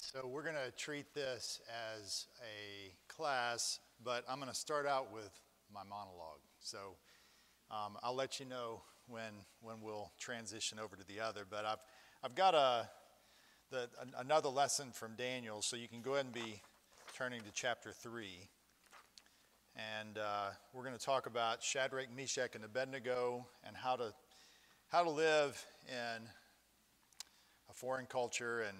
So we're going to treat this as a class, but I'm going to start out with my monologue. So I'll let you know when we'll transition over to the other. But I've got another lesson from Daniel, so you can go ahead and be turning to chapter 3. And we're going to talk about Shadrach, Meshach, and Abednego, and how to live in a foreign culture and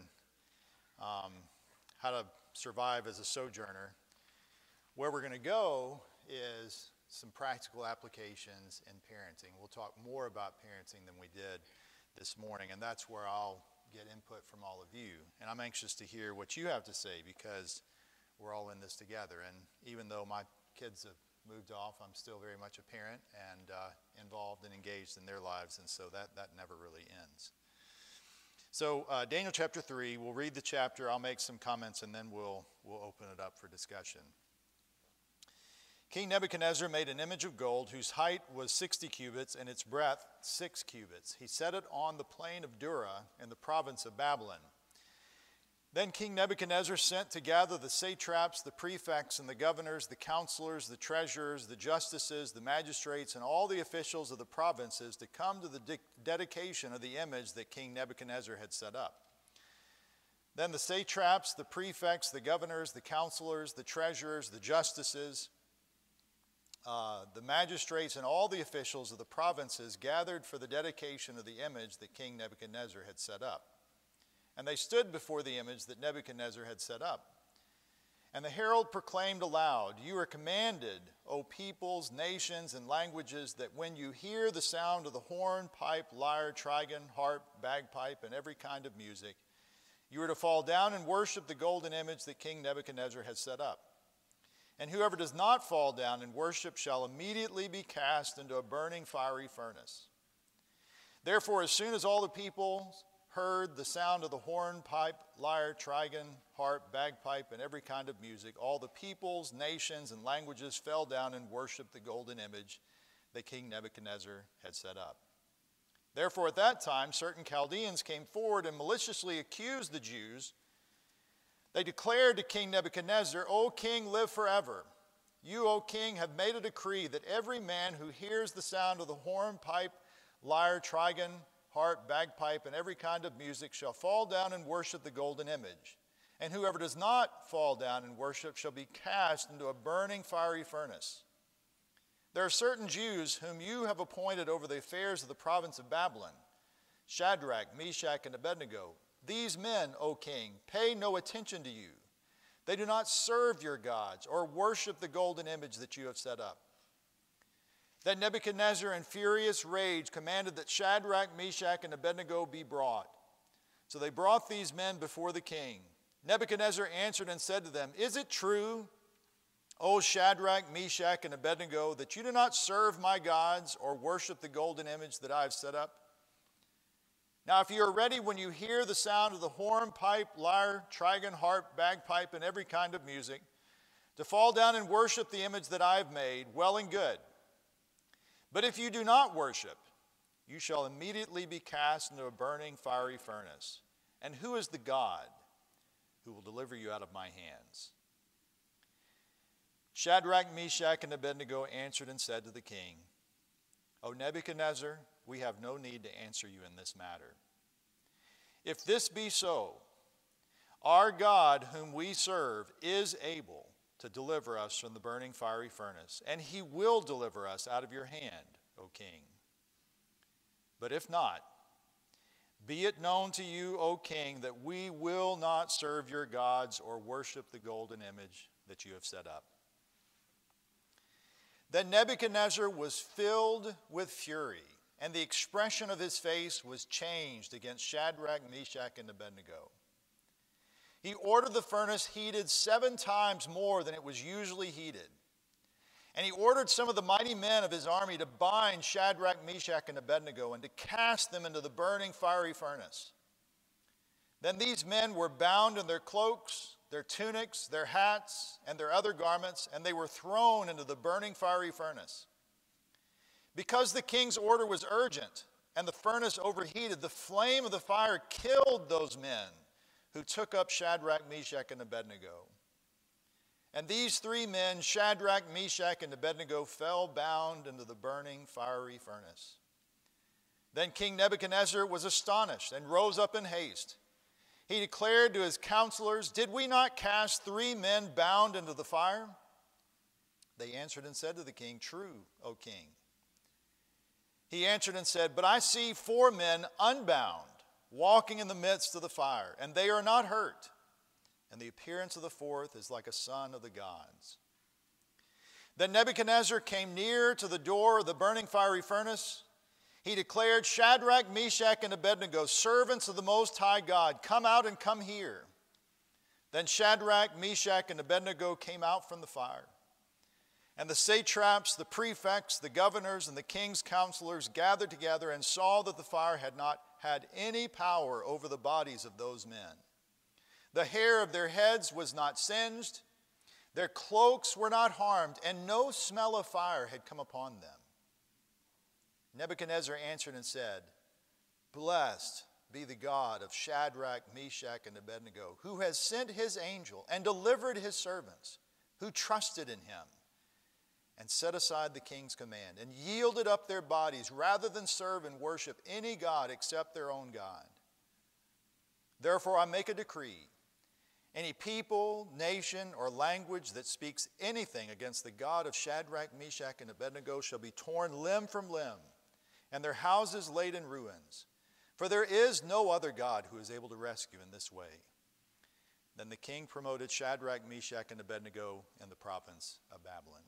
how to survive as a sojourner. Where we're going to go is some practical applications in parenting. We'll talk more about parenting than we did this morning, and that's where I'll get input from all of you. And I'm anxious to hear what you have to say, because we're all in this together. And even though my kids have moved off, I'm still very much a parent and involved and engaged in their lives, and so that never really ends. So Daniel chapter 3, we'll read the chapter, I'll make some comments, and then we'll open it up for discussion. King Nebuchadnezzar made an image of gold whose height was 60 cubits and its breadth 6 cubits. He set it on the plain of Dura in the province of Babylon. Then King Nebuchadnezzar sent to gather the satraps, the prefects, and the governors, the counselors, the treasurers, the justices, the magistrates, and all the officials of the provinces to come to the dedication of the image that King Nebuchadnezzar had set up. Then the satraps, the prefects, the governors, the counselors, the treasurers, the justices, the magistrates, and all the officials of the provinces gathered for the dedication of the image that King Nebuchadnezzar had set up. And they stood before the image that Nebuchadnezzar had set up. And the herald proclaimed aloud, "You are commanded, O peoples, nations, and languages, that when you hear the sound of the horn, pipe, lyre, trigon, harp, bagpipe, and every kind of music, you are to fall down and worship the golden image that King Nebuchadnezzar has set up. And whoever does not fall down and worship shall immediately be cast into a burning fiery furnace. Therefore, as soon as all the people heard the sound of the horn, pipe, lyre, trigon, harp, bagpipe, and every kind of music, all the peoples, nations, and languages fell down and worshiped the golden image that King Nebuchadnezzar had set up. Therefore, at that time, certain Chaldeans came forward and maliciously accused the Jews. They declared to King Nebuchadnezzar, 'O king, live forever. You, O king, have made a decree that every man who hears the sound of the horn, pipe, lyre, trigon, harp, bagpipe, and every kind of music shall fall down and worship the golden image. And whoever does not fall down and worship shall be cast into a burning fiery furnace. There are certain Jews whom you have appointed over the affairs of the province of Babylon, Shadrach, Meshach, and Abednego. These men, O king, pay no attention to you. They do not serve your gods or worship the golden image that you have set up.' Then Nebuchadnezzar, in furious rage, commanded that Shadrach, Meshach, and Abednego be brought. So they brought these men before the king. Nebuchadnezzar answered and said to them, 'Is it true, O Shadrach, Meshach, and Abednego, that you do not serve my gods or worship the golden image that I have set up? Now if you are ready when you hear the sound of the horn, pipe, lyre, trigon, harp, bagpipe, and every kind of music, to fall down and worship the image that I have made, well and good. But if you do not worship, you shall immediately be cast into a burning fiery furnace. And who is the God who will deliver you out of my hands?' Shadrach, Meshach, and Abednego answered and said to the king, 'O Nebuchadnezzar, we have no need to answer you in this matter. If this be so, our God whom we serve is able to deliver us from the burning fiery furnace, and he will deliver us out of your hand, O king. But if not, be it known to you, O king, that we will not serve your gods or worship the golden image that you have set up.' Then Nebuchadnezzar was filled with fury, and the expression of his face was changed against Shadrach, Meshach, and Abednego. He ordered the furnace heated 7 times more than it was usually heated. And he ordered some of the mighty men of his army to bind Shadrach, Meshach, and Abednego and to cast them into the burning fiery furnace. Then these men were bound in their cloaks, their tunics, their hats, and their other garments, and they were thrown into the burning fiery furnace. Because the king's order was urgent and the furnace overheated, the flame of the fire killed those men who took up Shadrach, Meshach, and Abednego. And these three men, Shadrach, Meshach, and Abednego, fell bound into the burning fiery furnace. Then King Nebuchadnezzar was astonished and rose up in haste. He declared to his counselors, "Did we not cast three men bound into the fire?" They answered and said to the king, "True, O king." He answered and said, "But I see four men unbound, walking in the midst of the fire, and they are not hurt. And the appearance of the fourth is like a son of the gods." Then Nebuchadnezzar came near to the door of the burning fiery furnace. He declared, "Shadrach, Meshach, and Abednego, servants of the Most High God, come out and come here." Then Shadrach, Meshach, and Abednego came out from the fire. And the satraps, the prefects, the governors, and the king's counselors gathered together and saw that the fire had not had any power over the bodies of those men. The hair of their heads was not singed, their cloaks were not harmed, and no smell of fire had come upon them. Nebuchadnezzar answered and said, "Blessed be the God of Shadrach, Meshach, and Abednego, who has sent his angel and delivered his servants, who trusted in him, and set aside the king's command, and yielded up their bodies rather than serve and worship any god except their own God. Therefore I make a decree. Any people, nation, or language that speaks anything against the God of Shadrach, Meshach, and Abednego shall be torn limb from limb, and their houses laid in ruins. For there is no other God who is able to rescue in this way." Then the king promoted Shadrach, Meshach, and Abednego in the province of Babylon.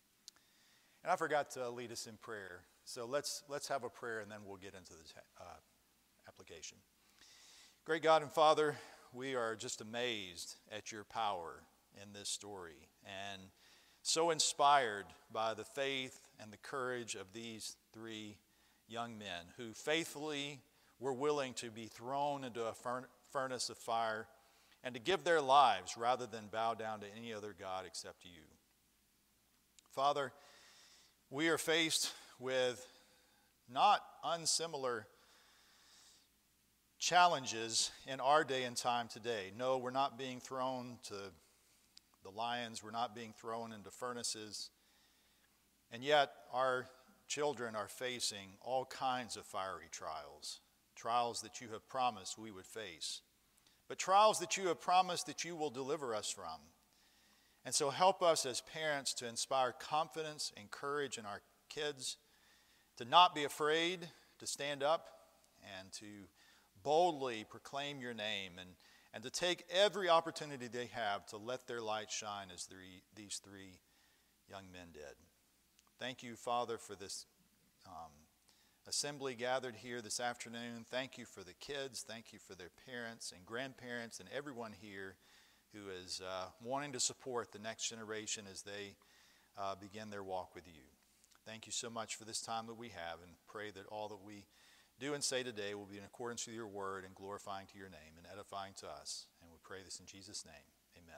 And I forgot to lead us in prayer, so let's have a prayer and then we'll get into the application. Great God and Father, we are just amazed at your power in this story and so inspired by the faith and the courage of these three young men who faithfully were willing to be thrown into a furnace of fire and to give their lives rather than bow down to any other God except you. Father, we are faced with not unsimilar challenges in our day and time today. No, we're not being thrown to the lions. We're not being thrown into furnaces. And yet our children are facing all kinds of fiery trials, trials that you have promised we would face, but trials that you have promised that you will deliver us from. And so help us as parents to inspire confidence and courage in our kids, to not be afraid, to stand up and to boldly proclaim your name, and to take every opportunity they have to let their light shine as these three young men did. Thank you, Father, for this assembly gathered here this afternoon. Thank you for the kids. Thank you for their parents and grandparents and everyone here who is wanting to support the next generation as they begin their walk with you. Thank you so much for this time that we have, and pray that all that we do and say today will be in accordance with your word and glorifying to your name and edifying to us. And we pray this in Jesus' name. Amen.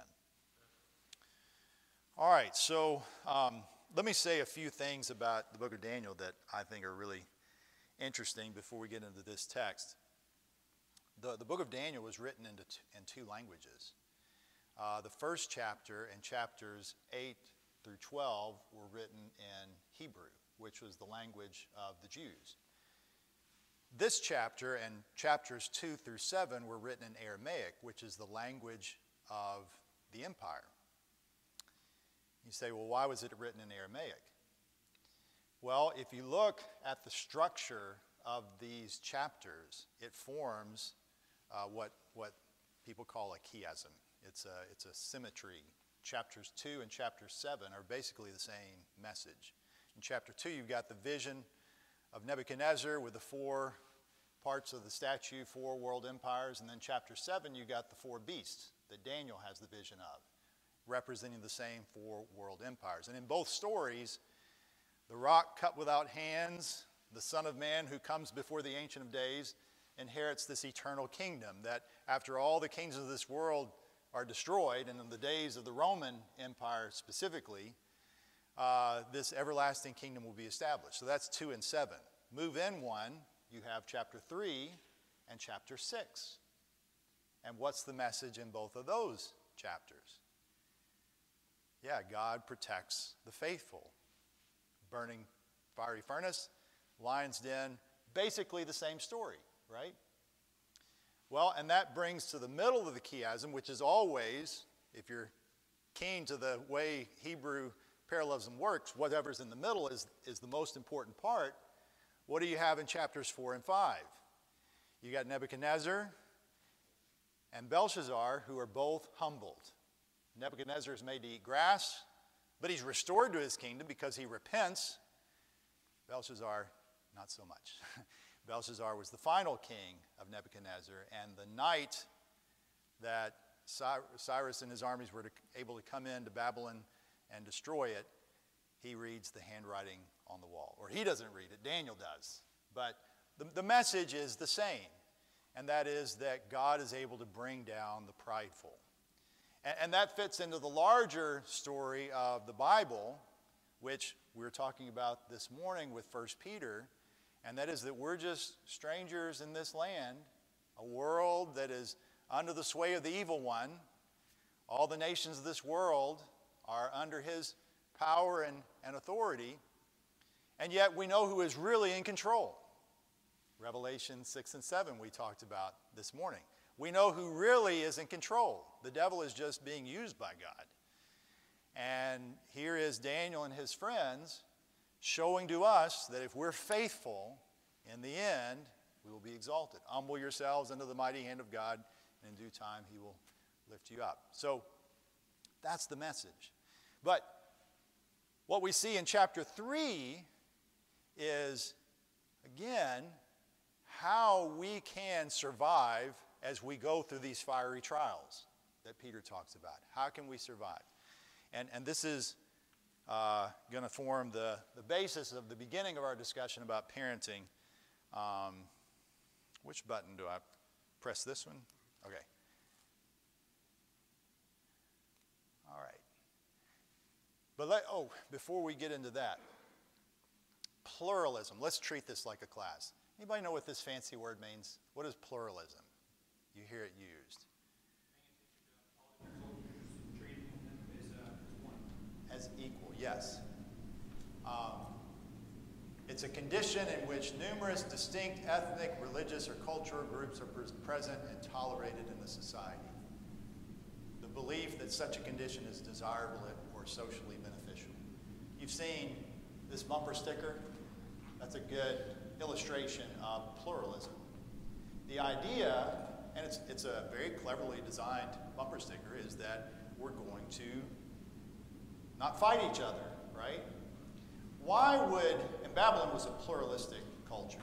All right, so let me say a few things about the book of Daniel that I think are really interesting before we get into this text. The book of Daniel was written in two languages. The first chapter and chapters 8 through 12 were written in Hebrew, which was the language of the Jews. This chapter and chapters 2 through 7 were written in Aramaic, which is the language of the empire. You say, well, why was it written in Aramaic? Well, if you look at the structure of these chapters, it forms what people call a chiasm. It's a symmetry. Chapters 2 and chapter 7 are basically the same message. In chapter 2, you've got the vision of Nebuchadnezzar with the four parts of the statue, four world empires. And then chapter 7, you've got the four beasts that Daniel has the vision of, representing the same four world empires. And in both stories, the rock cut without hands, the Son of Man who comes before the Ancient of Days, inherits this eternal kingdom that after all the kings of this world are destroyed, and in the days of the Roman Empire specifically, this everlasting kingdom will be established. So that's 2 and 7. Move in one, you have chapter 3 and chapter 6. And what's the message in both of those chapters? Yeah, God protects the faithful. Burning fiery furnace, lion's den, basically the same story, right? Well, and that brings to the middle of the chiasm, which is always, if you're keen to the way Hebrew parallelism works, whatever's in the middle is the most important part. What do you have in chapters 4 and 5? You got Nebuchadnezzar and Belshazzar, who are both humbled. Nebuchadnezzar is made to eat grass, but he's restored to his kingdom because he repents. Belshazzar, not so much. Belshazzar was the final king of Nebuchadnezzar, and the night that Cyrus and his armies were able to come into Babylon and destroy it, he reads the handwriting on the wall. Or he doesn't read it, Daniel does. But the message is the same, and that is that God is able to bring down the prideful. And that fits into the larger story of the Bible, which we were talking about this morning with 1 Peter, and that is that we're just strangers in this land, a world that is under the sway of the evil one. All the nations of this world are under his power and authority, and yet we know who is really in control. Revelation 6 and 7 we talked about this morning. We know who really is in control. The devil is just being used by God. And here is Daniel and his friends showing to us that if we're faithful, in the end, we will be exalted. Humble yourselves under the mighty hand of God, and in due time he will lift you up. So that's the message. But what we see in chapter 3 is, again, how we can survive as we go through these fiery trials that Peter talks about. How can we survive? And this is going to form the basis of the beginning of our discussion about parenting. Which button do I press? This one? Okay. All right. But before we get into that, pluralism. Let's treat this like a class. Anybody know what this fancy word means? What is pluralism? You hear it used. As equal, yes. It's a condition in which numerous distinct ethnic, religious, or cultural groups are present and tolerated in the society. The belief that such a condition is desirable or socially beneficial. You've seen this bumper sticker. That's a good illustration of pluralism. The idea, and it's a very cleverly designed bumper sticker, is that we're going to not fight each other, right? Why would, and Babylon was a pluralistic culture.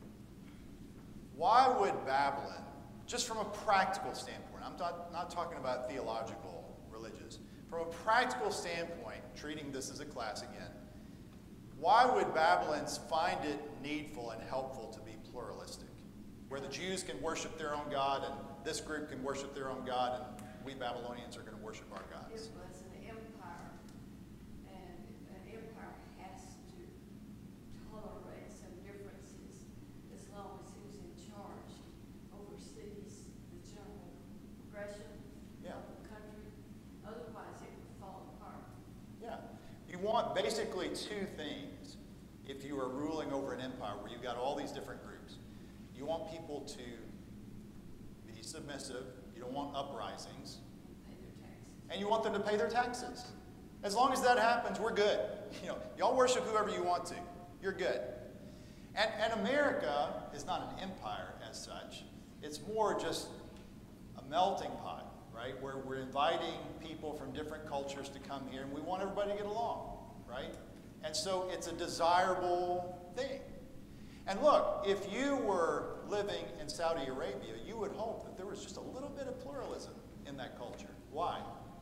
Why would Babylon, just from a practical standpoint, I'm not talking about theological, religious, from a practical standpoint, treating this as a class again, why would Babylons find it needful and helpful to be pluralistic? Where the Jews can worship their own God, and this group can worship their own God, and we Babylonians are going to worship our gods. It was an empire, and an empire has to tolerate some differences as long as who's in charge oversees the general progression of the country. Otherwise, it would fall apart. Yeah. You want basically two things if you are ruling over an empire where you've got all these different groups. You want people to be submissive. You don't want uprisings. And you want them to pay their taxes. As long as that happens, we're good. Y'all worship whoever you want to. You're good. And America is not an empire as such. It's more just a melting pot, right? Where we're inviting people from different cultures to come here, and we want everybody to get along, right? And so it's a desirable thing. And look, if you were living in Saudi Arabia, you would hope that there was just a little bit of pluralism in that culture. Why?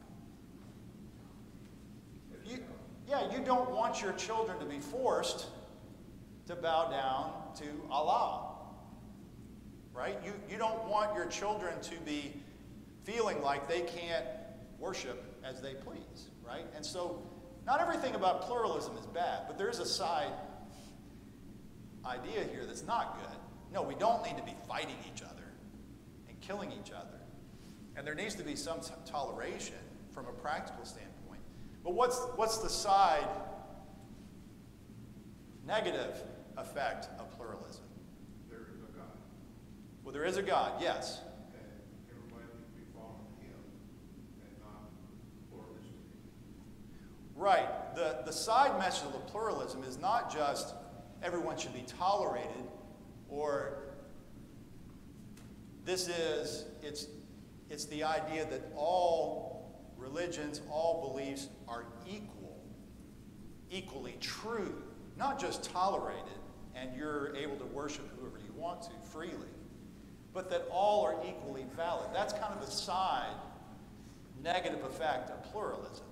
You don't want your children to be forced to bow down to Allah, right? You don't want your children to be feeling like they can't worship as they please, right? And so not everything about pluralism is bad, but there's a side idea here that's not good. No, we don't need to be fighting each other and killing each other. And there needs to be some toleration from a practical standpoint. But what's the side negative effect of pluralism? There is a God. Well, there is a God, yes. And everybody needs to be following him and not pluralistic. Right. The side message of the pluralism is not just everyone should be tolerated, or it's the idea that all religions, all beliefs are equally true, not just tolerated and you're able to worship whoever you want to freely, but that all are equally valid. That's kind of the side negative effect of pluralism.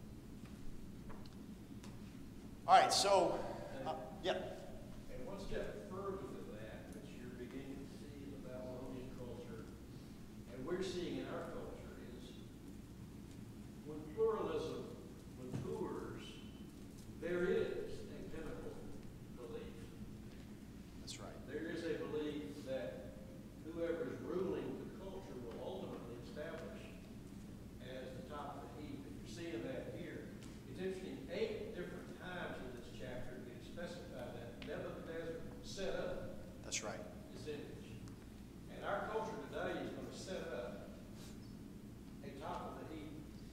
All right, so, yeah. And one step further than that, which you're beginning to see in the Babylonian culture, and we're seeing in our culture, is when pluralism matures, there is a pinnacle belief. That's right. There is a belief that whoever is ruling the culture will ultimately establish as the top of the heap. And you're seeing that here. It's interesting, 8 different times in this chapter it specified that Nebuchadnezzar set up That's right. this image. And our culture today is going to set up a top of the heap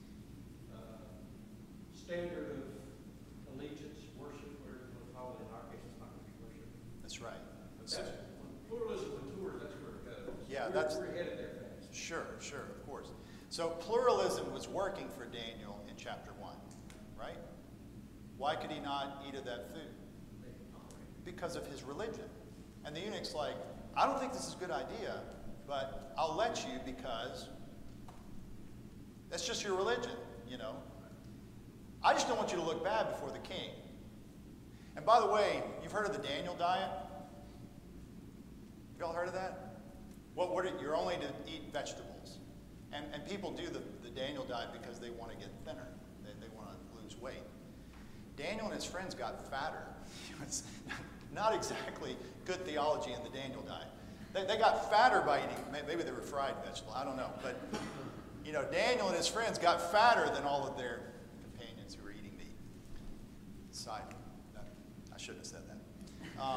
standard of allegiance, worship, whatever you want to call it. In our case, it's not going to be worship. That's right. But that's, when pluralism matures, that's where it goes. Yeah, we're headed there fast. Sure, of course. So pluralism was working for Daniel in chapter 1, right? Why could he not eat of that food? Because of his religion. And the eunuch's like, I don't think this is a good idea, but I'll let you because that's just your religion, you know. I just don't want you to look bad before the king. And by the way, you've heard of the Daniel diet? Y'all heard of that? You're only to eat vegetables. And people do the Daniel diet because they want to get thinner. They want to lose weight. Daniel and his friends got fatter. It's not exactly good theology in the Daniel diet. They got fatter by eating, maybe they were fried vegetables, I don't know. But, you know, Daniel and his friends got fatter than all of their companions who were eating meat. Side note. I shouldn't have said that.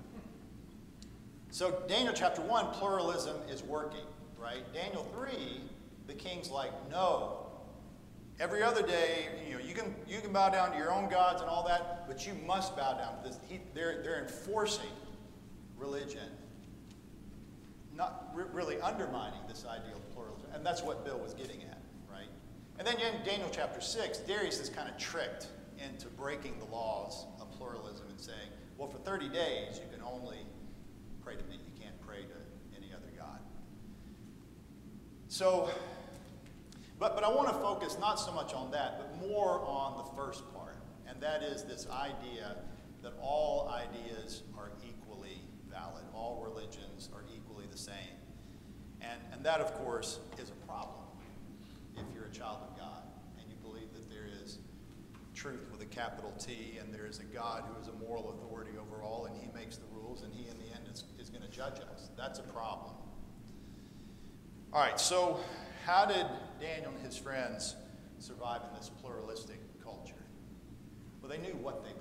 So Daniel chapter 1, pluralism is working, right? Daniel 3, the king's like, no. Every other day, you know, you can bow down to your own gods and all that, but you must bow down to this. They're enforcing religion, not really undermining this idea of pluralism. And that's what Bill was getting at, right? And then in Daniel chapter 6, Darius is kind of tricked into breaking the laws of pluralism and saying, well, for 30 days, you can only pray to me. You can't pray to any other God. So, but I want to focus not so much on that, but more on the first part. And that is this idea that all ideas are equally valid. All religions are equally the same. And that, of course, is a problem if you're a child of God and you believe that there is truth with a capital T and there is a God who is a moral authority over all and he makes the rules and he in the end is going to judge us. That's a problem. All right, so how did Daniel and his friends survive in this pluralistic culture? Well, they knew what they believed.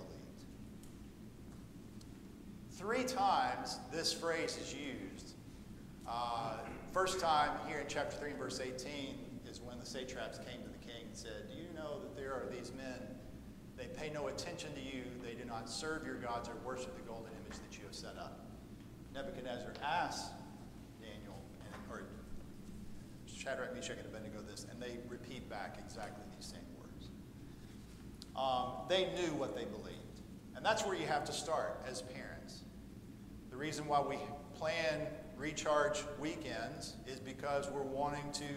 3 times this phrase is used. First time here in chapter 3 and verse 18 is when the satraps came to the king and said, do you know that there are these men, they pay no attention to you, they do not serve your gods or worship the golden image that you have set up. Nebuchadnezzar asked Daniel, or Shadrach, Meshach, and Abednego this, and they repeat back exactly these same words. They knew what they believed. And that's where you have to start as parents. The reason why we plan recharge weekends is because we're wanting to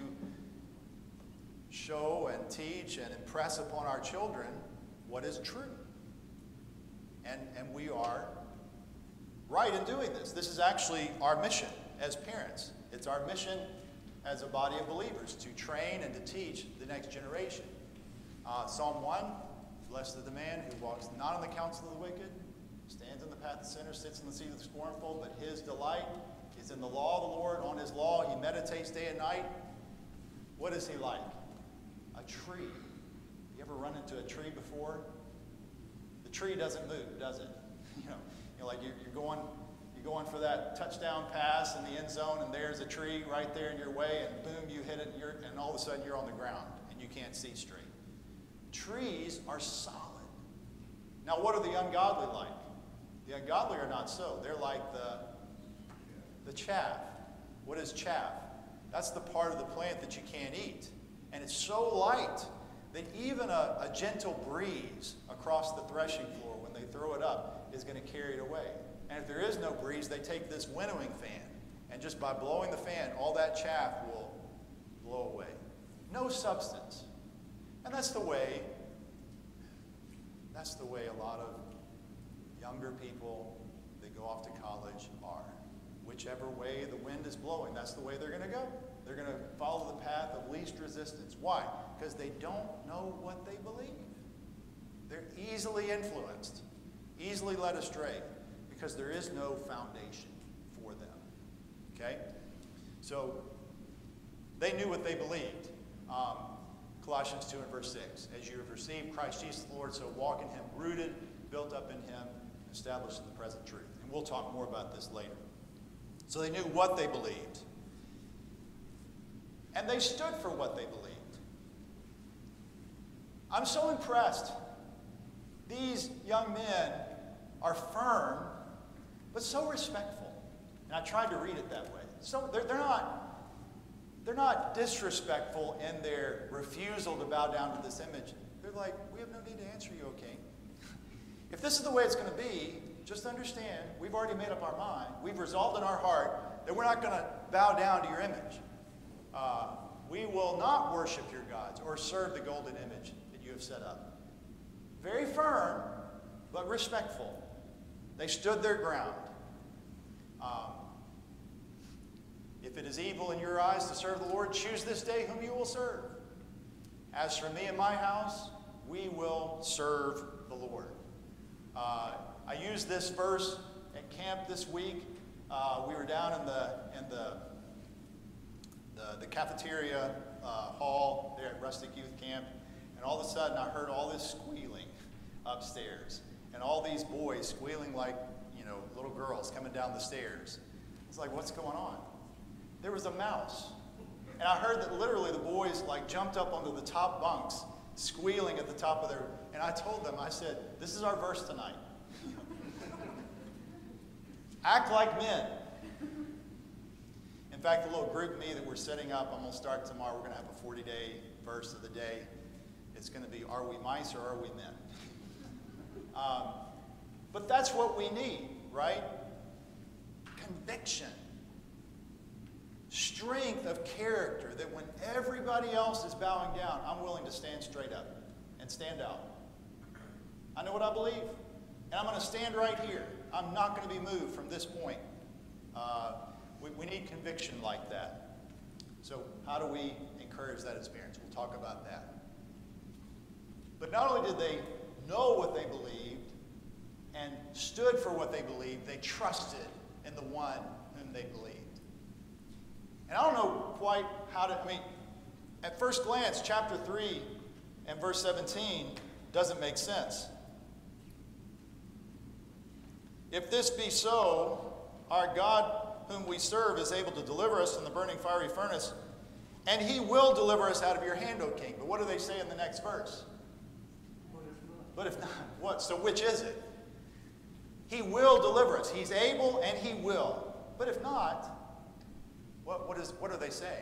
show and teach and impress upon our children what is true. And we are right in doing this. This is actually our mission as parents. It's our mission as a body of believers to train and to teach the next generation. Psalm 1, blessed is the man who walks not in the counsel of the wicked, stands in the path of sinners, sits in the seat of the scornful, but his delight is in the law of the Lord. On his law he meditates day and night. What is he like? A tree. You ever run into a tree before? The tree doesn't move, does it? Like you're going for that touchdown pass in the end zone, and there's a tree right there in your way, and boom, you hit it, and all of a sudden you're on the ground, and you can't see straight. Trees are solid. Now, what are the ungodly like? The ungodly are not so. They're like the chaff. What is chaff? That's the part of the plant that you can't eat. And it's so light that even a gentle breeze across the threshing floor, when they throw it up, is going to carry it away. And if there is no breeze, they take this winnowing fan, and just by blowing the fan, all that chaff will blow away. No substance. And that's the way a lot of younger people that go off to college are. Whichever way the wind is blowing, that's the way they're going to go. They're going to follow the path of least resistance. Why? Because they don't know what they believe. They're easily influenced, easily led astray, because there is no foundation for them. Okay? So they knew what they believed. Colossians 2 and verse 6. As you have received Christ Jesus the Lord, so walk in him, rooted, built up in him, established in the present truth. And we'll talk more about this later. So they knew what they believed. And they stood for what they believed. I'm so impressed. These young men are firm, but so respectful. And I tried to read it that way. So they're not disrespectful in their refusal to bow down to this image. They're like, we have no need to answer you, O king. If this is the way it's going to be, just understand, we've already made up our mind. We've resolved in our heart that we're not going to bow down to your image. We will not worship your gods or serve the golden image that you have set up. Very firm, but respectful. They stood their ground. If it is evil in your eyes to serve the Lord, choose this day whom you will serve. As for me and my house, we will serve the Lord. I used this verse at camp this week. We were down in the cafeteria hall there at Rustic Youth Camp, and all of a sudden I heard all this squealing upstairs, and all these boys squealing like, little girls coming down the stairs. It's like, what's going on? There was a mouse, and I heard that literally the boys jumped up onto the top bunks, squealing at the top of their. And I told them, I said, "This is our verse tonight. Act like men." In fact, the little group me that we're setting up, I'm going to start tomorrow. We're going to have a 40-day verse of the day. It's going to be, are we mice or are we men? But that's what we need, right? Conviction. Strength of character, that when everybody else is bowing down, I'm willing to stand straight up and stand out. I know what I believe, and I'm going to stand right here. I'm not going to be moved from this point. We need conviction like that. So how do we encourage that as parents? We'll talk about that. But not only did they know what they believed and stood for what they believed, they trusted in the one whom they believed. And I don't know quite how to, at first glance, chapter 3 and verse 17 doesn't make sense. If this be so, our God whom we serve is able to deliver us from the burning fiery furnace, and he will deliver us out of your hand, O king. But what do they say in the next verse? But if not, what? So which is it? He will deliver us. He's able and he will. But if not, what are they saying?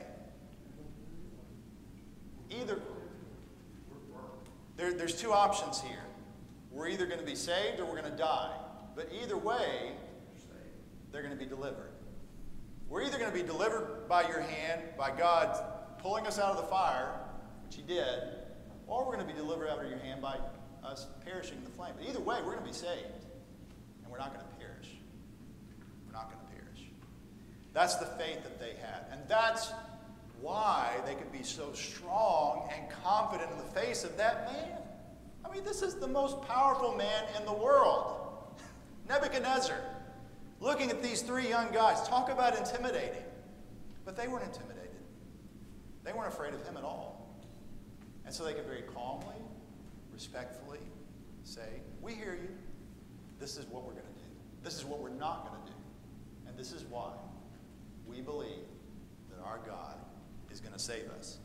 Either there's two options here. We're either going to be saved or we're going to die. But either way, they're going to be delivered. We're either going to be delivered by your hand, by God pulling us out of the fire, which he did, or we're going to be delivered out of your hand by us perishing in the flame. But either way, we're going to be saved. And we're not going to perish. We're not going to perish. That's the faith that they had. And that's why they could be so strong and confident in the face of that man. This is the most powerful man in the world. Nebuchadnezzar. Looking at these three young guys. Talk about intimidating. But they weren't intimidated. They weren't afraid of him at all. And so they could very calmly, respectfully say, we hear you. This is what we're going to do. This is what we're not going to do. And this is why we believe that our God is going to save us.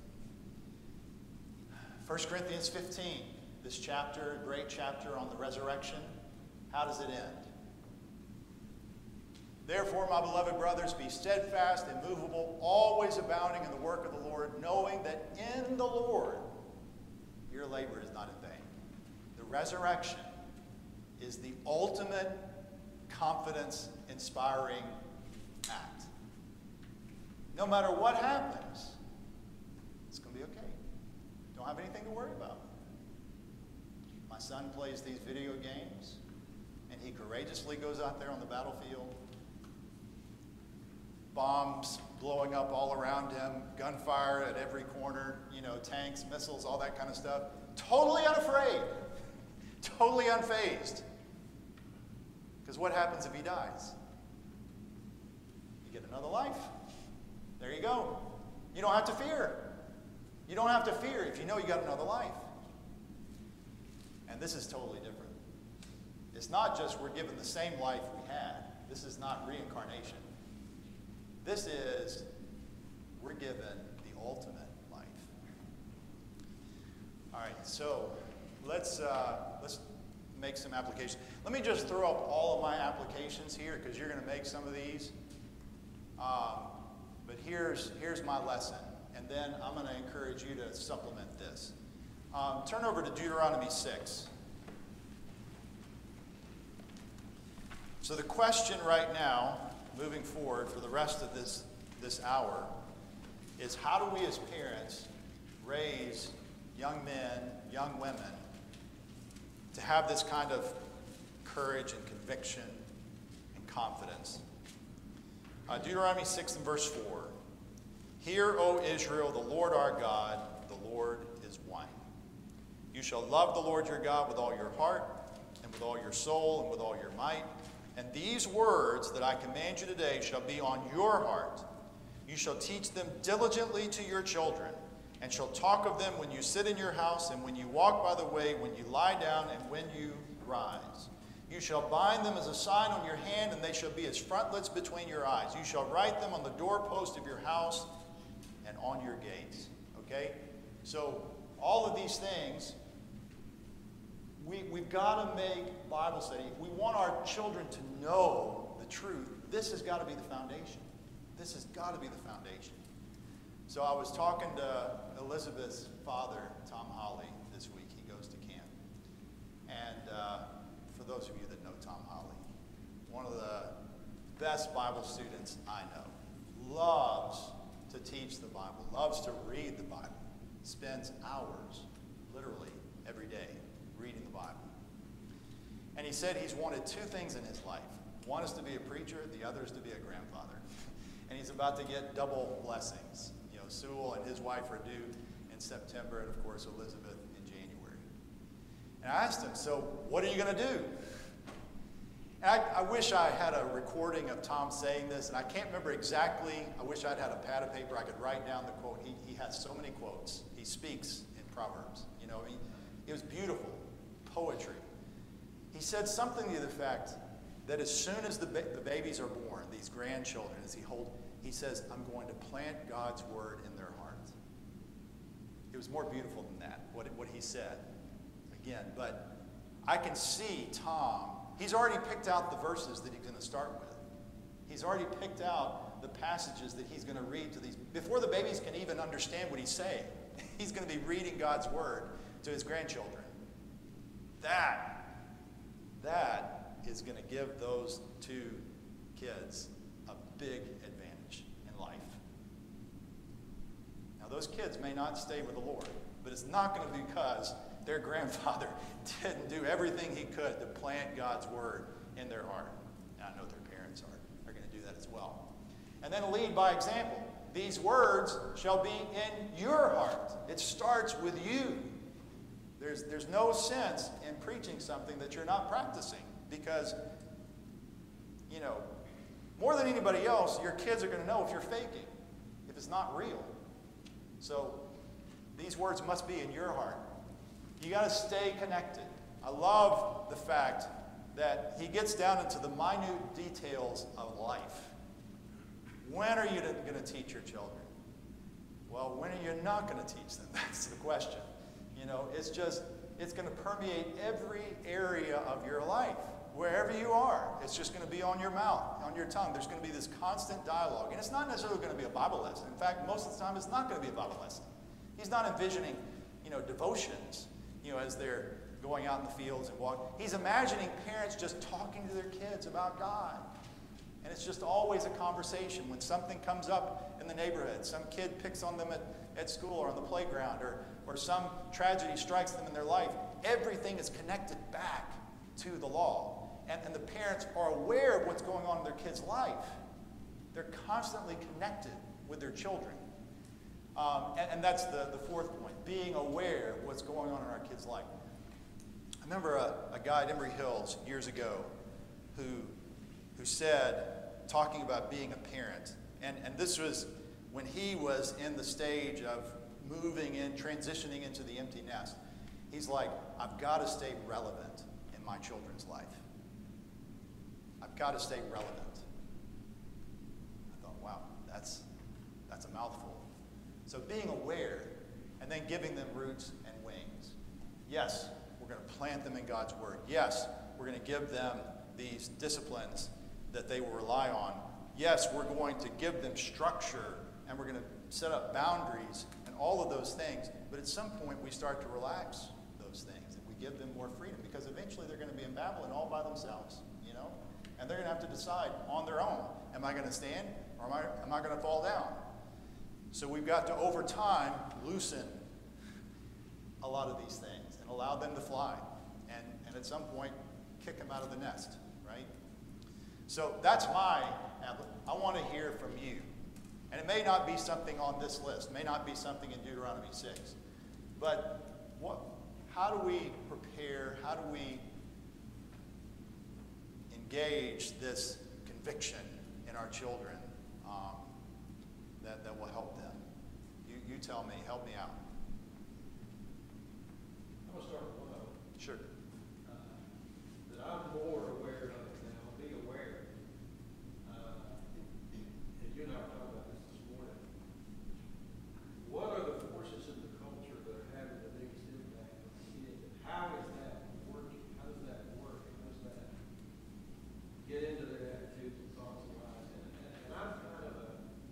1 Corinthians 15, this chapter, great chapter on the resurrection, how does it end? Therefore, my beloved brothers, be steadfast, immovable, always abounding in the work of the Lord, knowing that in the Lord your labor is not in vain. The resurrection is the ultimate confidence-inspiring act. No matter what happens, it's going to be okay. Don't have anything to worry about. My son plays these video games, and he courageously goes out there on the battlefield. Bombs blowing up all around him, gunfire at every corner, tanks, missiles, all that kind of stuff. Totally unafraid. Totally unfazed. Because what happens if he dies? You get another life. There you go. You don't have to fear. You don't have to fear if you know you got another life. And this is totally different. It's not just we're given the same life we had. This is not reincarnation. This is, we're given the ultimate life. All right, so let's make some applications. Let me just throw up all of my applications here because you're going to make some of these. But here's my lesson, and then I'm going to encourage you to supplement this. Turn over to Deuteronomy 6. So the question right now, moving forward for the rest of this hour, is how do we as parents raise young men, young women, to have this kind of courage and conviction and confidence? Deuteronomy 6 and verse 4. Hear, O Israel, the Lord our God, the Lord is one. You shall love the Lord your God with all your heart, and with all your soul, and with all your might. And these words that I command you today shall be on your heart. You shall teach them diligently to your children, and shall talk of them when you sit in your house, and when you walk by the way, when you lie down, and when you rise. You shall bind them as a sign on your hand, and they shall be as frontlets between your eyes. You shall write them on the doorpost of your house and on your gates. Okay? So all of these things, we've got to make Bible study. If we want our children to know the truth, this has got to be the foundation. This has got to be the foundation. So I was talking to Elizabeth's father, Tom Holly, this week. He goes to camp. And for those of you that know Tom Holly, one of the best Bible students I know, loves to teach the Bible, loves to read the Bible, spends hours, literally, every day reading the Bible. And he said he's wanted two things in his life. One is to be a preacher, the other is to be a grandfather. And he's about to get double blessings. Sewell and his wife are due in September, and of course Elizabeth in January. And I asked him, so what are you going to do? And I wish I had a recording of Tom saying this, and I can't remember exactly. I wish I'd had a pad of paper I could write down the quote. He has so many quotes. He speaks in Proverbs. It was beautiful, poetry. He said something to the effect that as soon as the babies are born, these grandchildren, he says, I'm going to plant God's word in their heart. It was more beautiful than that, what he said. Again, but I can see Tom, he's already picked out the verses that he's going to start with. He's already picked out the passages that he's going to read to these, before the babies can even understand what he's saying. He's going to be reading God's word to his grandchildren. That is going to give those two kids a big advantage in life. Now, those kids may not stay with the Lord, but it's not going to be because their grandfather didn't do everything he could to plant God's word in their heart. And I know their parents are going to do that as well. And then lead by example. These words shall be in your heart. It starts with you. There's no sense in preaching something that you're not practicing because, more than anybody else, your kids are going to know if you're faking, if it's not real. So these words must be in your heart. You got to stay connected. I love the fact that he gets down into the minute details of life. When are you going to teach your children? Well, when are you not going to teach them? That's the question. You know, it's going to permeate every area of your life. Wherever you are, it's just going to be on your mouth, on your tongue. There's going to be this constant dialogue. And it's not necessarily going to be a Bible lesson. In fact, most of the time, it's not going to be a Bible lesson. He's not envisioning, devotions, as they're going out in the fields and walking. He's imagining parents just talking to their kids about God. And it's just always a conversation. When something comes up in the neighborhood, some kid picks on them at school or on the playground, or some tragedy strikes them in their life, everything is connected back to the law. And the parents are aware of what's going on in their kid's life. They're constantly connected with their children. And that's the fourth point, being aware of what's going on in our kid's life. I remember a guy at Emory Hills years ago who said, talking about being a parent, and this was when he was in the stage of moving in, transitioning into the empty nest. He's like, I've got to stay relevant in my children's life. I've got to stay relevant. I thought, wow, that's a mouthful. So being aware and then giving them roots and wings. Yes, we're going to plant them in God's Word. Yes, we're going to give them these disciplines that they will rely on. Yes, we're going to give them structure, and we're going to set up boundaries and all of those things. But at some point, we start to relax those things, and we give them more freedom, because eventually they're going to be in Babylon all by themselves, and they're going to have to decide on their own, am I going to stand or am I going to fall down? So we've got to, over time, loosen a lot of these things and allow them to fly, and at some point, kick them out of the nest, right? So that's I want to hear from you. And it may not be something on this list, may not be something in Deuteronomy 6. But how do we prepare, how do we engage this conviction in our children that will help them? You tell me, help me out. I'm going to start with one. Sure. That I'm more aware of it now. Be aware. And you and I were talking about this morning. What are the forces in the culture that are having the biggest impact on the kid? How is that working? How does that work? How does that get into their attitudes and thoughts and lives? And I'm kind of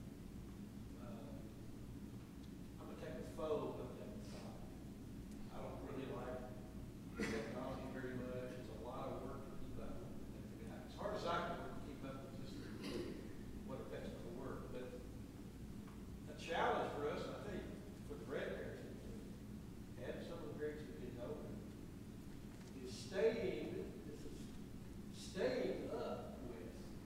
I'm a technophobe, I'm a technophobe. I don't really like technology very much. It's a lot of work to keep up with. As hard as I can work to keep up with just what affects my work. But a challenge for us, I think, for the grandparents and some of the parents who get older, is staying up with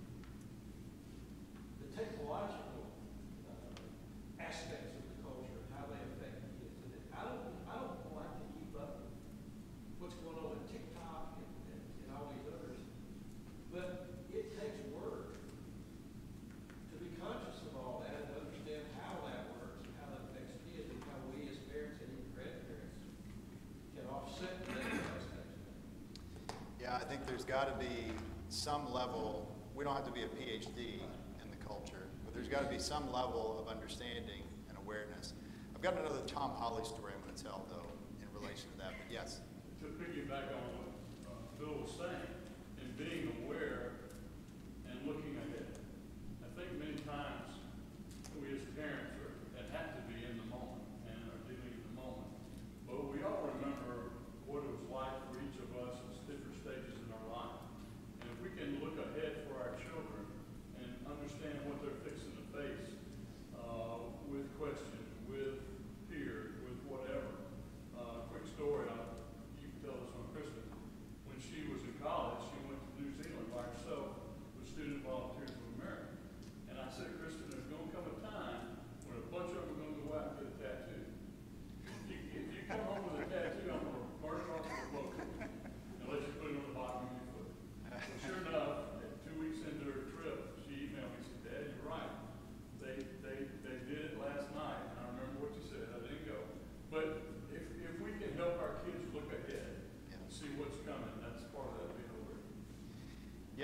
the technological aspects of the culture and how they affect kids. And I don't like to keep up with what's going on with TikTok and all these others, but it takes work to be conscious of all that and understand how that works and how that affects kids and how we as parents and even grandparents can offset that aspect. Yeah, I think there's got to be some level, we don't have to be a PhD in the culture, but there's got to be some level of understanding and awareness. I've got another Tom Holly story I'm going to tell, though, in relation to that, but yes. To piggyback on what Bill was saying, and being aware and looking ahead. I think many times we as parents have to be in the moment and are dealing in the moment. But we all remember what it was like for each of us at different stages in our life. And if we can look ahead for our children and understand what they're fixing to face with questions, with fear, with whatever. Quick story, you can tell this on Christmas. When she was in college, she went to New Zealand by herself with student volunteers.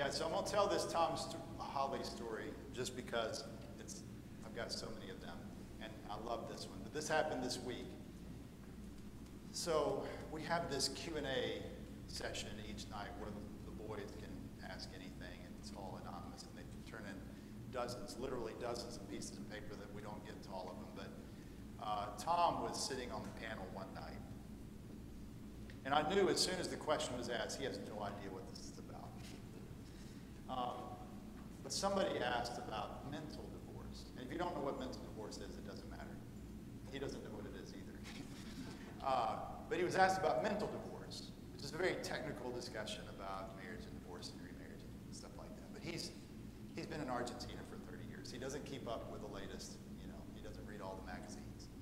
Yeah, so I'm going to tell this Tom Holly story just because I've got so many of them, and I love this one. But this happened this week. So we have this Q&A session each night where the boys can ask anything, and it's all anonymous, and they turn in dozens, literally dozens of pieces of paper that we don't get to all of them. But Tom was sitting on the panel one night, and I knew as soon as the question was asked, he has no idea what this is about. But somebody asked about mental divorce. And if you don't know what mental divorce is, it doesn't matter. He doesn't know what it is either. But he was asked about mental divorce, which is a very technical discussion about marriage and divorce and remarriage and stuff like that. But he's been in Argentina for 30 years. He doesn't keep up with the latest, he doesn't read all the magazines.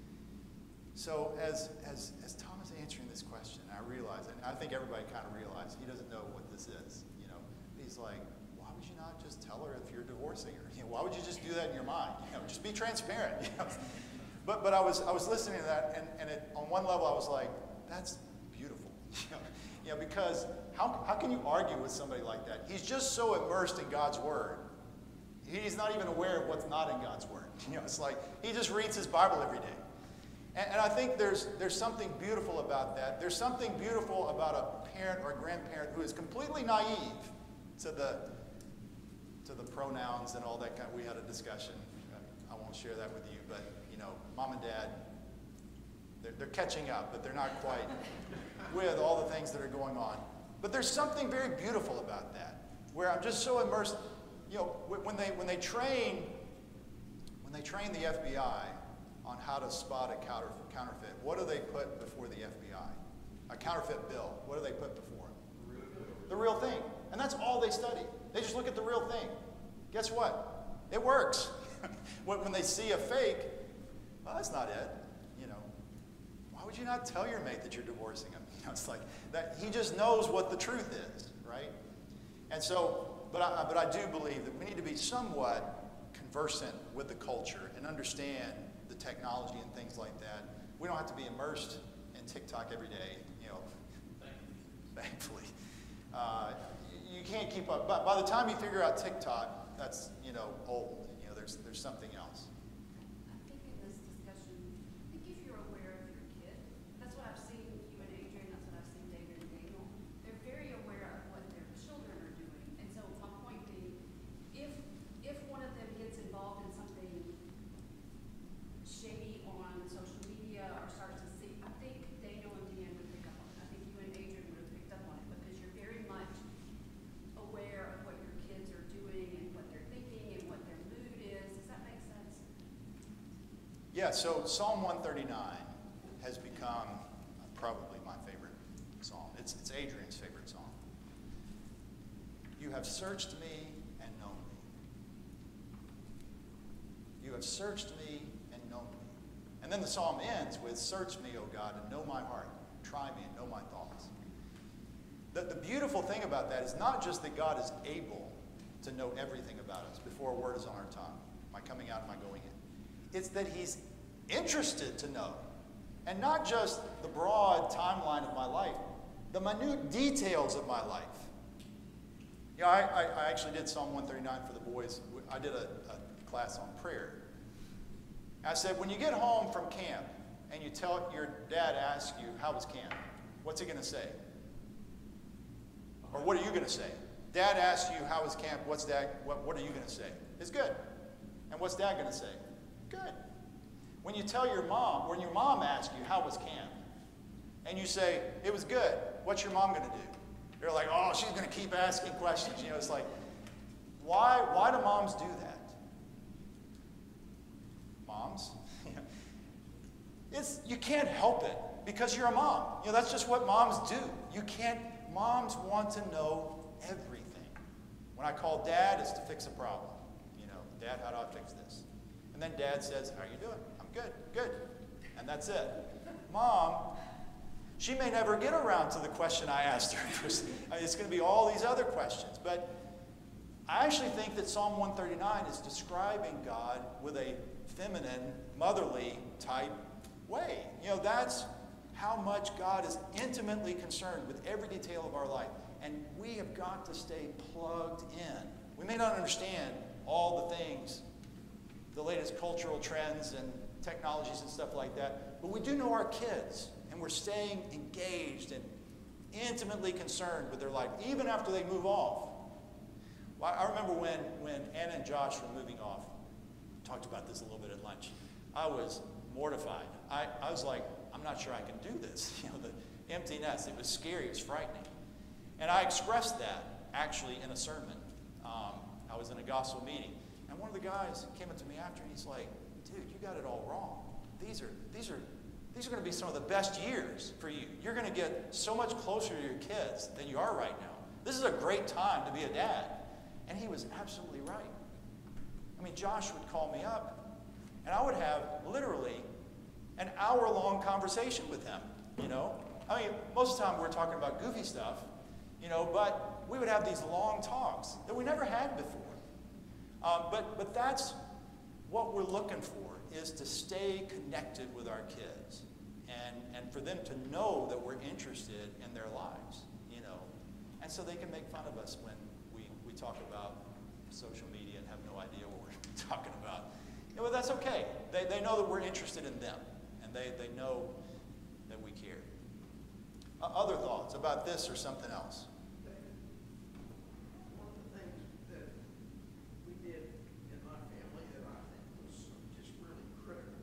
So as Tom is answering this question, I realize, and I think everybody kind of realized, he doesn't know what this is. He's like, why would you not just tell her if you're divorcing her? Why would you just do that in your mind? Just be transparent. But I was listening to that, and on one level I was like, that's beautiful. Because how can you argue with somebody like that? He's just so immersed in God's word. He's not even aware of what's not in God's word. It's like he just reads his Bible every day. And I think there's something beautiful about that. There's something beautiful about a parent or a grandparent who is completely naive to the pronouns and all that kind. We had a discussion. I won't share that with you, but mom and dad, they're catching up, but they're not quite with all the things that are going on. But there's something very beautiful about that, where I'm just so immersed. When they train the FBI on how to spot a counterfeit, what do they put before the FBI? A counterfeit bill. What do they put before it? The real thing. And that's all they study. They just look at the real thing. Guess what? It works. When they see a fake, well, that's not it. Why would you not tell your mate that you're divorcing him? It's like that. He just knows what the truth is, right? And so, but I do believe that we need to be somewhat conversant with the culture and understand the technology and things like that. We don't have to be immersed in TikTok every day, thankfully. You can't keep up. But by the time you figure out TikTok, that's, old. There's something else. I think in this discussion, I think if you're aware of your kid, that's what I've seen you and Adrian, that's what I've seen David and Daniel. They're very aware of what their children are doing. And so my point being, if one of them gets involved in something shady on social media or starts to see, I think Daniel and Deanne would pick up on it. I think you and Adrian would have picked up on it because you're very much aware of what your kids are doing and what they're thinking and what their mood is. Does that make sense? Yeah, so Psalm 139 has become probably my favorite psalm. It's Adrian's favorite psalm. You have searched me and known me. You have searched me and known me. And then the psalm ends with, search me, O God, and know my heart. Try me and know my thoughts. The beautiful thing about that is not just that God is able to know everything about us before a word is on our tongue. Am I coming out? Am I going in? It's that he's interested to know. And not just the broad timeline of my life, the minute details of my life. I actually did Psalm 139 for the boys. I did a class on prayer. I said, when you get home from camp and you tell your dad asks you, how was camp? What's he going to say? Or what are you going to say? Dad asks you, how was camp? What are you going to say? It's good. And what's dad going to say? Good. When you tell your mom, when your mom asks you, how was camp? And you say, it was good. What's your mom going to do? They're like, oh, she's going to keep asking questions. It's like, why do moms do that? Moms? You can't help it because you're a mom. That's just what moms do. Moms want to know everything. When I call dad, it's to fix a problem. Dad, how do I fix this? And then dad says, how are you doing? I'm good, good. And that's it. Mom, she may never get around to the question I asked her. It's going to be all these other questions. But I actually think that Psalm 139 is describing God with a feminine, motherly type way. That's how much God is intimately concerned with every detail of our life. And we have got to stay plugged in. We may not understand all the things, the latest cultural trends and technologies and stuff like that, but we do know our kids, and we're staying engaged and intimately concerned with their life, even after they move off. Well, I remember when Anna and Josh were moving off, talked about this a little bit at lunch, I was mortified. I was like, I'm not sure I can do this. You know, the empty nest, it was scary, it was frightening. And I expressed that, actually, in a sermon. I was in a gospel meeting, and one of the guys came up to me after, and he's like, dude, you got it all wrong. These are going to be some of the best years for you. You're going to get so much closer to your kids than you are right now. This is a great time to be a dad. And he was absolutely right. I mean, Josh would call me up, and I would have literally an hour-long conversation with him, you know. I mean, most of the time we're talking about goofy stuff, you know, but we would have these long talks that we never had before. But that's what we're looking for, is to stay connected with our kids and for them to know that we're interested in their lives, you know. And so they can make fun of us when we talk about social media and have no idea what we're talking about. You know, but that's okay. They know that we're interested in them, and they know that we care. Other thoughts about this or something else? One of the things that we did in my family that I think was just really critical,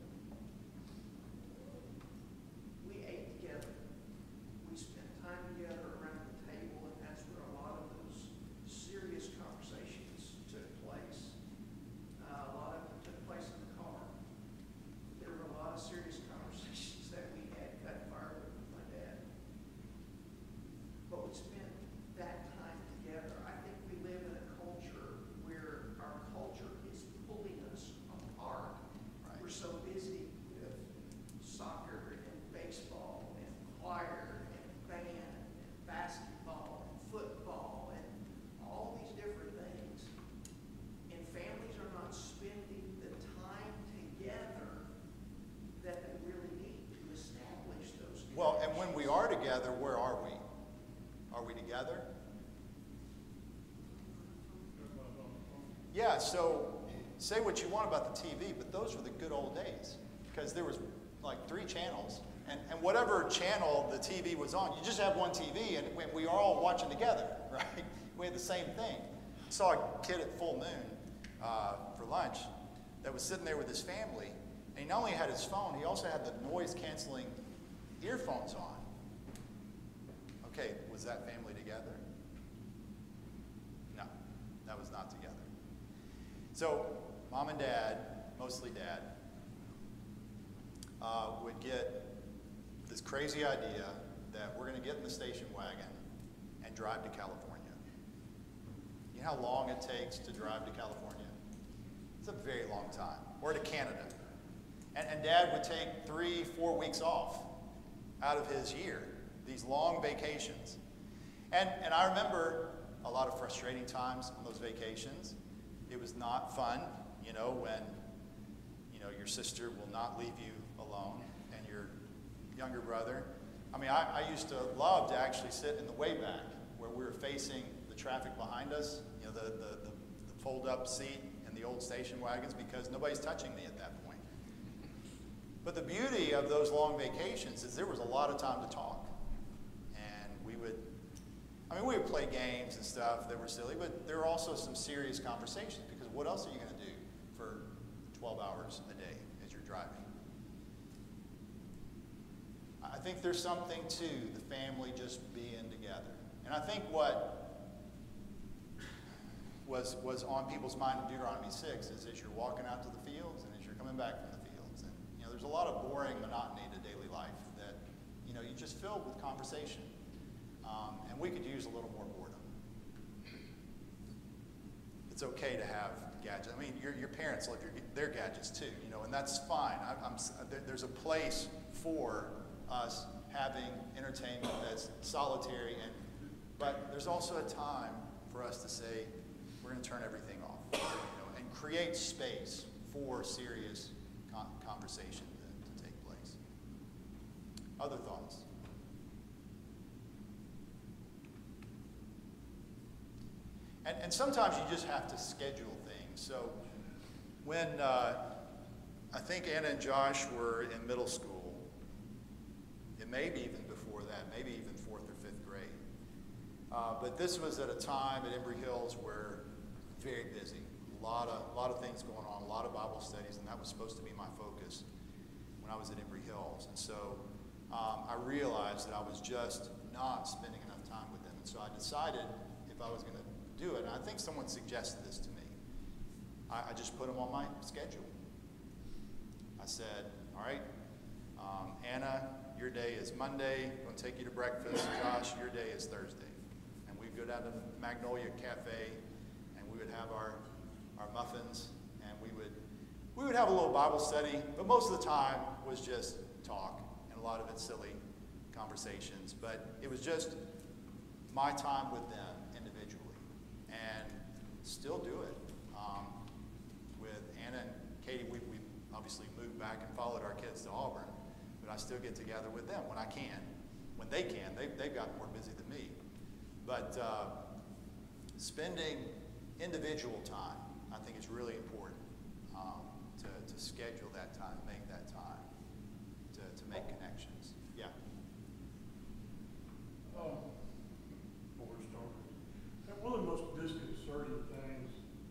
we ate together. We spent time together around the table, and that's where a lot of those serious conversations took place. A lot of them took place in the car. There were a lot of serious conversations that we had cut firewood with my dad. But we spent that time together. I think we live in a culture where our culture is pulling us apart. Right. We're so busy with soccer and baseball and choir and band and basketball and football and all these different things. And families are not spending the time together that they really need to establish those connections. Well, and when we are together, where are we? Are we together? Yeah, so say what you want about the TV, but those were the good old days, because there was like 3 channels, and whatever channel the TV was on, you just have one TV, and we are all watching together, right? We had the same thing. I saw a kid at full moon for lunch that was sitting there with his family, and he not only had his phone, he also had the noise-canceling earphones on. Okay, was that family together? No, that was not together. So, mom and dad, mostly dad, would get this crazy idea that we're going to get in the station wagon and drive to California. You know how long it takes to drive to California? It's a very long time. Or to Canada. And dad would take 3-4 weeks off out of his year, these long vacations. And I remember a lot of frustrating times on those vacations. It was not fun, you know, when, you know, your sister will not leave you alone, and your younger brother. I mean, I used to love to actually sit in the way back where we were facing the traffic behind us, you know, the fold-up seat in the old station wagons, because nobody's touching me at that point. But the beauty of those long vacations is there was a lot of time to talk. And we would play games and stuff that were silly, but there were also some serious conversations, because what else are you going to do for 12 hours a day as you're driving? I think there's something to the family just being together. And I think what was on people's mind in Deuteronomy 6 is as you're walking out to the fields and as you're coming back from the fields. And, you know, there's a lot of boring monotony to daily life that, you know, you just fill with conversation. And we could use a little more boredom. It's okay to have gadgets. I mean, your parents love their gadgets too, you know, and that's fine. There's a place for us having entertainment that's solitary, but there's also a time for us to say we're going to turn everything off, you know, and create space for serious conversation to take place. Other thoughts? And sometimes you just have to schedule things. So when I think Anna and Josh were in middle school, it may be even before that, maybe even 4th or 5th grade. But this was at a time at Embry Hills where very busy, a lot of things going on, a lot of Bible studies, and that was supposed to be my focus when I was at Embry Hills. And so I realized that I was just not spending enough time with them. And so I decided if I was going to do it, and I think someone suggested this to me, I just put them on my schedule. I said, all right, Anna, your day is Monday, I'm going to take you to breakfast. Josh, your day is Thursday. And we'd go down to Magnolia Cafe, and we would have our muffins, and we would have a little Bible study, but most of the time was just talk, and a lot of it silly conversations. But it was just my time with them individually, and still do it. With Anna and Katie, we obviously moved back and followed our kids to Auburn, but I still get together with them when I can. When they can, they've gotten more busy than me. But spending individual time, I think is really important to schedule that time, make that time, to make connections. Yeah. For starters, and one of the most disconcerting things,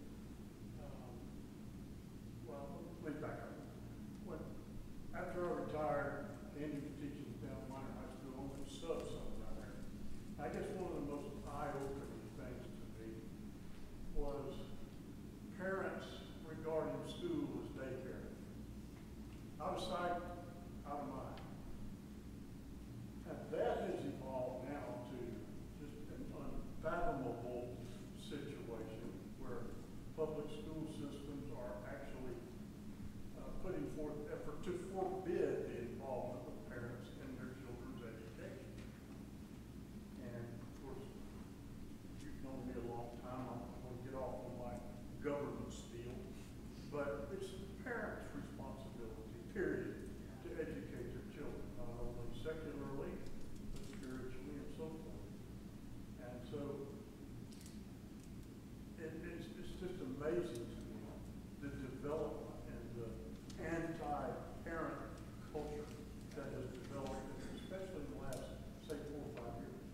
well, let me back up. After I retired, Andy was teaching down at Minor High School, I went to sub somewhere down there. I guess one of the most eye-opening things to me was parents regarding school as daycare. Out of sight, out of mind. And that has evolved now to just an unfathomable situation where public school systems are actually putting forth effort to forbid the involvement of parents in their children's education. And of course, you've known me a long time, I'm going to get off on my government spiel, but it's the parents' responsibility, period, to educate their children, not only secularly, but spiritually and so forth. And so, it's just amazing to me, the development and the anti-parent culture that has developed, especially in the last, say, 4 or 5 years.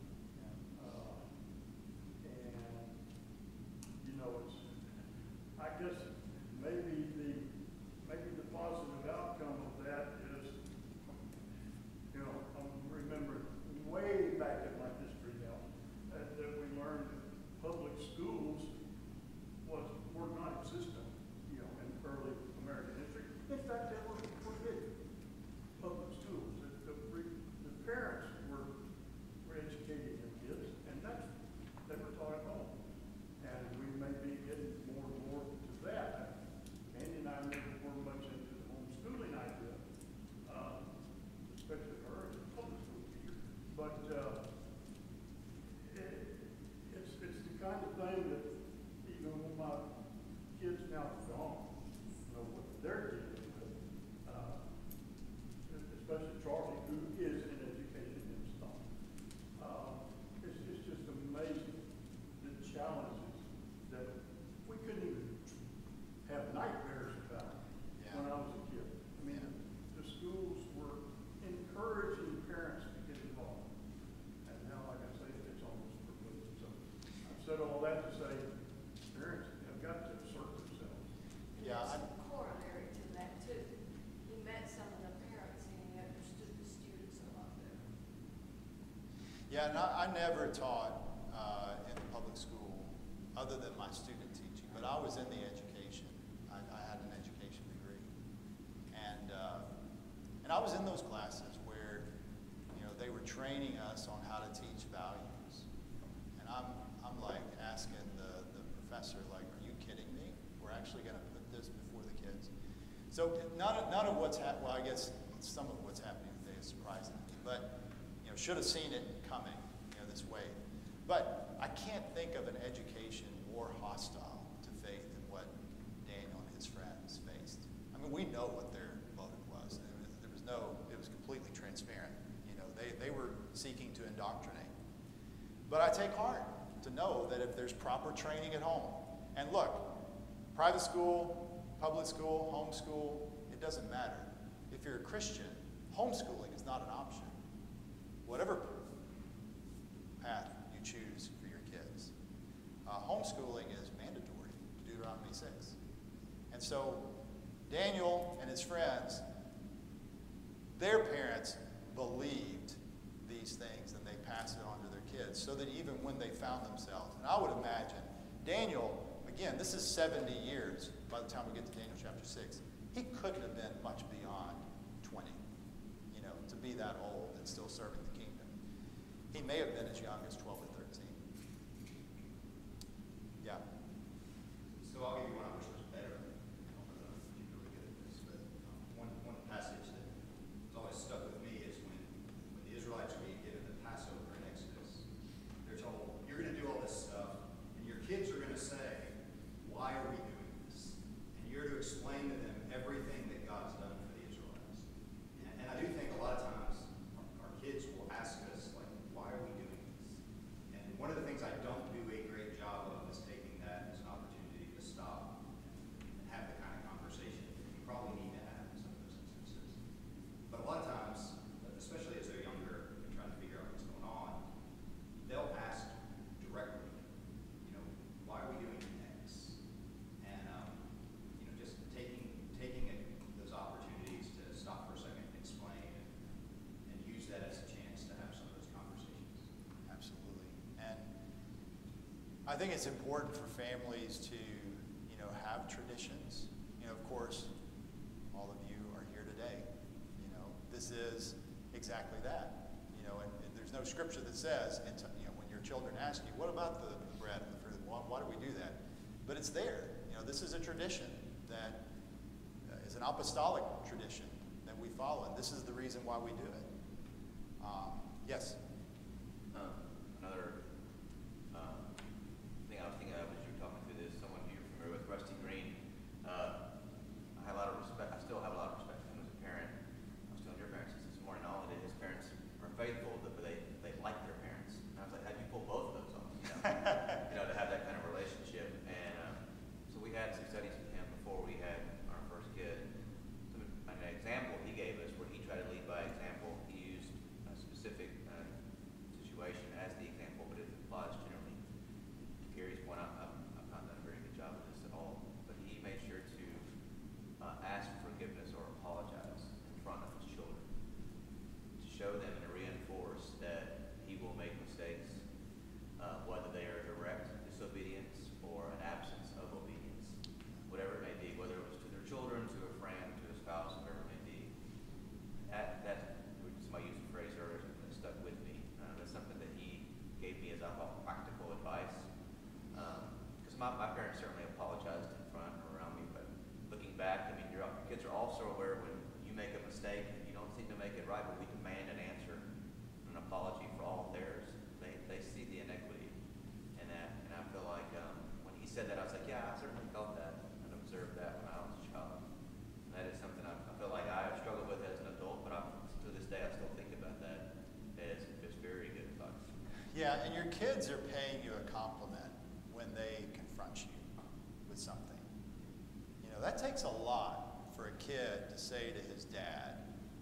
And, you know, I guess maybe the positive outcome of that is, you know, I'm remembering way back in my history now, that we learned that public schools were non-existent, you know, in early American history. In fact, they were forbidden. Public schools. The parents were educating their kids, and they were taught at home. And we may be getting more and more to that. Andy and I never were much into the homeschooling idea, especially her as a public school teacher. But it's the kind of thing that even when my kids now are gone, you know what they're dealing with, especially Charlie, who is in education himself. It's just amazing the challenges that we couldn't even have nightmares about when I was a kid. I mean, the schools were encouraging parents to get involved. And now, like I say, it's almost forbidden. So I've said all that to say parents have got to assert themselves. Yeah. There's a corollary to that too. He met some of the parents and he understood the students a lot better. Yeah, and I never taught in public school other than my student teaching, but I was in the education. I had an education degree. And I was in those classes where, you know, they were training us on how to teach values. And I'm like asking the professor, like, are you kidding me? We're actually going to put this before the kids. So none of what's happening, well, I guess some of what's happening today is surprising to me, but, you know, should have seen it coming, you know, this way. But I can't think of an education more hostile to faith than what Daniel and his friends faced. I mean, we know what their motive was. It was completely transparent. You know, they were seeking to indoctrinate. But I take heart. to know that if there's proper training at home, and look, private school, public school, homeschool, it doesn't matter. If you're a Christian, homeschooling is not an option. Whatever path you choose for your kids, homeschooling is mandatory, Deuteronomy 6. And so Daniel and his friends, their parents believed these things and they passed it on to their kids so that even when they found themselves, and I would imagine, Daniel, again, this is 70 years by the time we get to Daniel chapter 6. He couldn't have been much beyond 20, to be that old and still serving the kingdom. He may have been as young as 12 or 13. Yeah. So I'll give you one I wish was better. I don't know if you're really good at this, but one passage that has always stuck with me is when the Israelites were being given the Passover in Exodus. They're told, you're going to do all this stuff, and your kids are going to say, why are we doing this? And you're to explain to them everything that God's done for the Israelites. And I do think a lot of times our kids will ask us, like, why are we doing this? And one of the things I don't do a great job of is taking that as an opportunity to stop and have the kind of conversation you probably need to have in some of those instances. But a lot of times, especially as they're younger and trying to figure out what's going on, they'll ask directly, why are we doing X? And just taking those opportunities to stop for a second and explain and use that as a chance to have some of those conversations. Absolutely. And I think it's important for families to, have traditions. Of course, all of you are here today. This is exactly that. And there's no scripture that says, when your children ask you, what about the bread and the fruit? Why do we do that? But it's there. This is a tradition that is an apostolic tradition that we follow. And this is the reason why we do it. Yes? Another thing I was thinking of as you were talking through this, someone who you're familiar with, Rusty Green. I have a lot of respect. I still have a lot of respect for him as a parent. I was telling your parents this morning, not only that his parents are faithful, but they like their parents. And I was like, how do you pull both of those off? To have that kind of relationship. And so we had some studies with him before we had our first kid. An example he gave us where he tried to lead by example. He used a specific situation as the example, but it applies generally. To Gary's point, I've not done a very good job of this at all, but he made sure to ask forgiveness or apologize in front of his children to show them and to reinforce that he will make mistakes, whether they are direct disobedience or an absence of obedience, whatever it may be, whether it was to their children, to a friend, to a spouse, whatever it may be. That somebody used the phrase earlier that stuck with me. That's something that he gave me as I thought practical advice. Because my parents certainly apologized in front or around me, but looking back, your kids are also aware when you make a mistake and you don't seem to make it right, but we demand an answer, an apology for all of theirs. They see the inequity in that, and I feel like when he said that, I was like, yeah, I certainly felt that and observed that when I was a child. And that is something I feel like I have struggled with as an adult, but to this day I still think about that as just very good advice. Yeah, and your kids are paying you a compliment when they confront you with something. That takes a lot for a kid to say to his dad,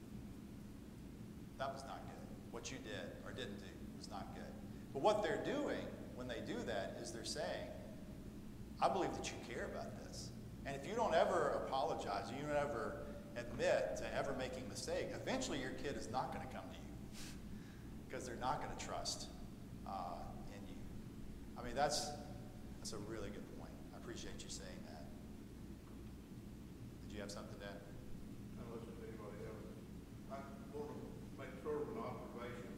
that was not good. What you did or didn't do was not good. But what they're doing when they do that is they're saying, I believe that you care about this. And if you don't ever apologize, you don't ever admit to ever making a mistake, eventually your kid is not going to come to you because they're not going to trust in you. That's a really good point. I appreciate you saying that. Did you have something to add? Unless there's anybody else. I want to make sort of an observation.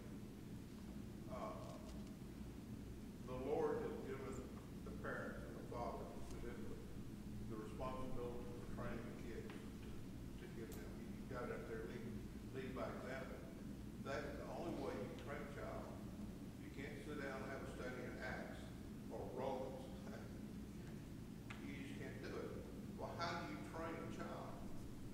The Lord has given the parents and the fathers specifically the responsibility for training the kids to give them. You got it up there, lead by example. That is the only way you train a child. You can't sit down and have a study in Acts or Romans. You just can't do it. Well, how do you train a child?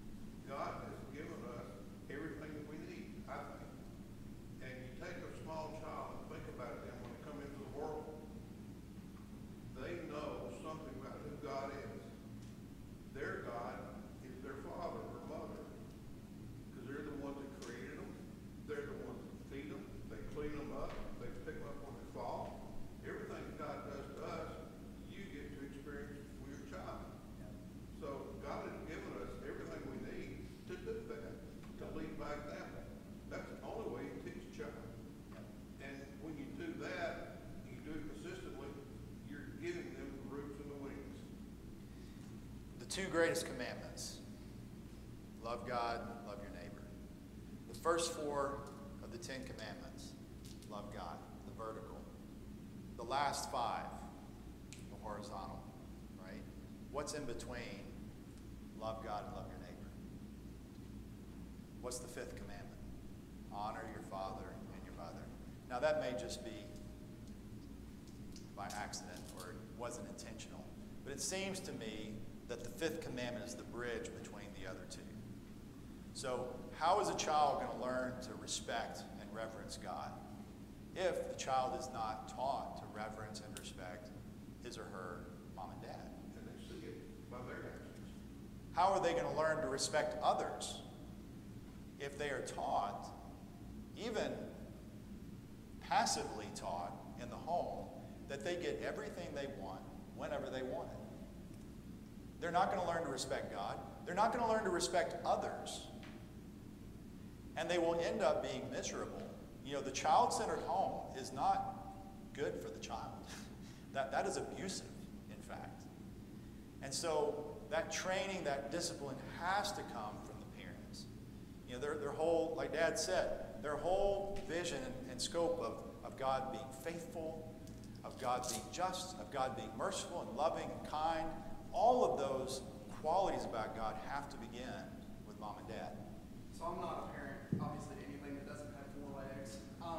two greatest commandments. Love God, love your neighbor. The first four of the 10 commandments. Love God, the vertical. The last five, the horizontal, right? What's in between love God and love your neighbor? What's the fifth commandment? Honor your father and your mother. Now that may just be by accident or it wasn't intentional, but it seems to me that the fifth commandment is the bridge between the other two. So how is a child going to learn to respect and reverence God if the child is not taught to reverence and respect his or her mom and dad? And they see it by their actions. How are they going to learn to respect others if they are taught, even passively taught in the home, that they get everything they want whenever they want it? They're not going to learn to respect God. They're not going to learn to respect others. And they will end up being miserable. You know, the child-centered home is not good for the child. That is abusive, in fact. And so that training, that discipline has to come from the parents. You know, their whole, like Dad said, their whole vision and scope of God being faithful, of God being just, of God being merciful and loving and kind, all of those qualities about God have to begin with mom and dad. So I'm not a parent, obviously, to anything that doesn't have four legs.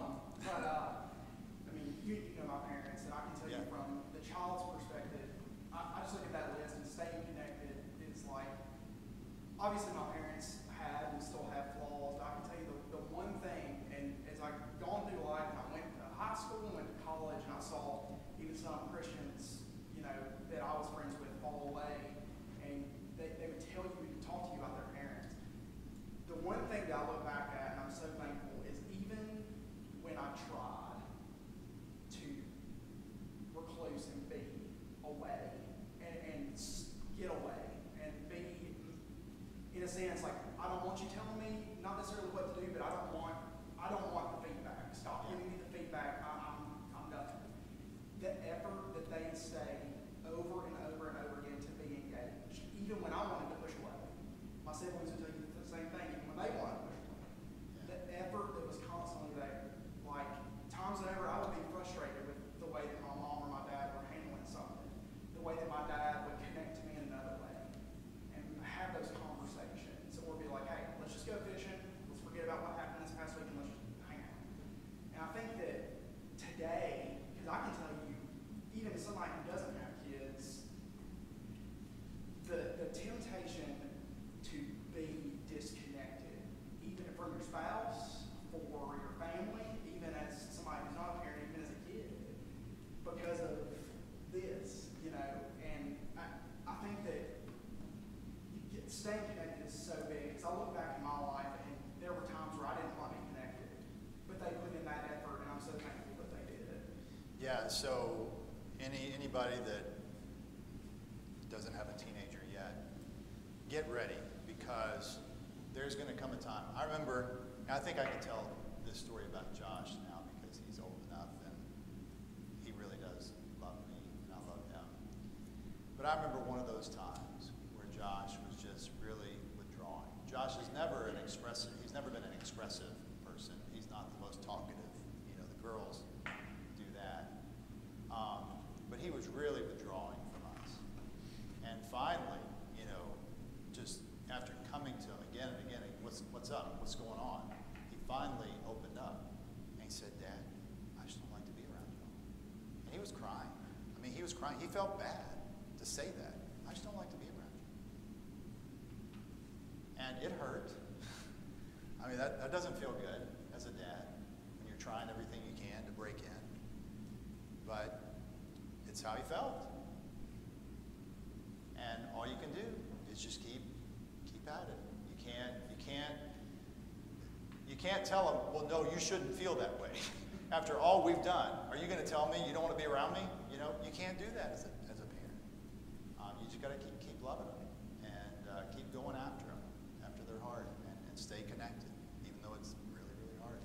I mean, you know my parents, and I can tell you from the child's perspective, I just look at that list and staying connected is like, obviously my parents had and still have flaws, but I can tell you the one thing, and as I've gone through life, and I went to high school and went to college, and I saw even some Christians, you know, that I was friends with fall away, and they would tell you and talk to you about their parents. The one thing that I look back at, and I'm so thankful, is even when I tried to recluse and be away and get away and be, in a sense, like, I don't want you telling me not necessarily what to do, but I don't want the feedback. Stop giving me the feedback. I'm done. The effort that they say over and over and over again to be engaged, even when I wanted to push away. My siblings would tell you the same thing, even when they wanted to push away. The effort that was constantly there. Like, times whenever I would be frustrated with the way that my mom or my dad were handling something, the way that my dad would connect to me in another way, and have those conversations, or be like, hey, let's just go fishing, let's forget about what happened this past week, and let's just hang out. And I think that today, because I can tell you, even as somebody who doesn't have kids, the temptation to be disconnected, even from your spouse, for your family, even as somebody who's not a parent, even as a kid, because of this, you know, and I think that staying connected is so big, because I look back in my life, and there were times where I didn't want to be connected, but they put in that effort, and I'm so thankful that they did. Yeah, so anybody that doesn't have a teenager yet, get ready, because there's going to come a time. I remember, and I think I can tell this story about Josh now because he's old enough and he really does love me and I love him. But I remember one of those times where Josh was just really withdrawing. Josh is never an expressive, he's never been an expressive person. He's not the most talkative. You know, the girls do that. But he was really withdrawing from us. And finally, you know, just after coming to him again and again, what's up? What's going on? He finally opened up and he said, Dad, I just don't like to be around you. And he was crying. I mean, he was crying. He felt bad to say that. I just don't like to be around you. And it hurt. I mean, that doesn't feel good as a dad when you're trying everything you can to break in. But it's how he felt. And all you can do is just keep at it. You can't tell him, well, no, you shouldn't feel that way. After all we've done, are you going to tell me you don't want to be around me? You know, you can't do that as a parent. You just got to keep loving them and keep going after them, after their heart, and stay connected, even though it's really, really hard.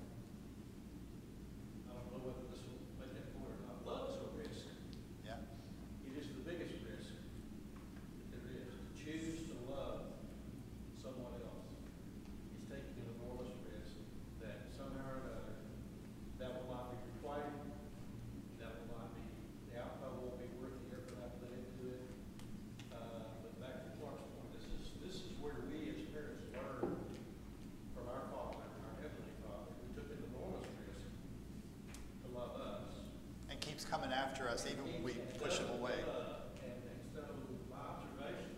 I don't know whether this will make that point or not. Love is a risk. Yeah. It is the biggest risk that there is. To choose us, even when we push them away. And so my observation,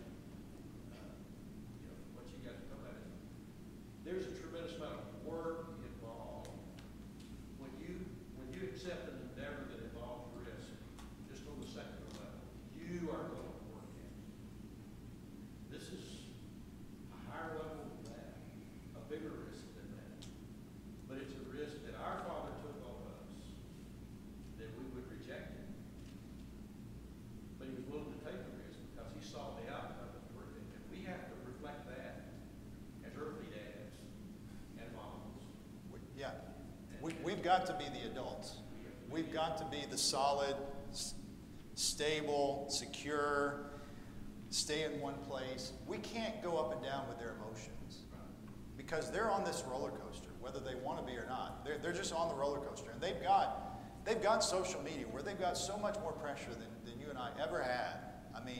what you guys are talking about is, there's a tremendous amount of work involved. When you accept an endeavor that involves risk, just on the secular level, you are going to work in it. This is a higher level than that, a bigger risk than that. But it's a risk that our Father took on us, that we would reject it. But he was willing to take the risk because he saw the outcome of the work. And we have to reflect that as earthly dads and moms. Yeah. We've got to be the adults. We've got to be the solid, stable, secure, stay in one place. We can't go up and down with their emotions because they're on this roller coaster, whether they want to be or not. They're just on the roller coaster. And they've got social media where they've got so much more pressure than you and I ever had. I mean,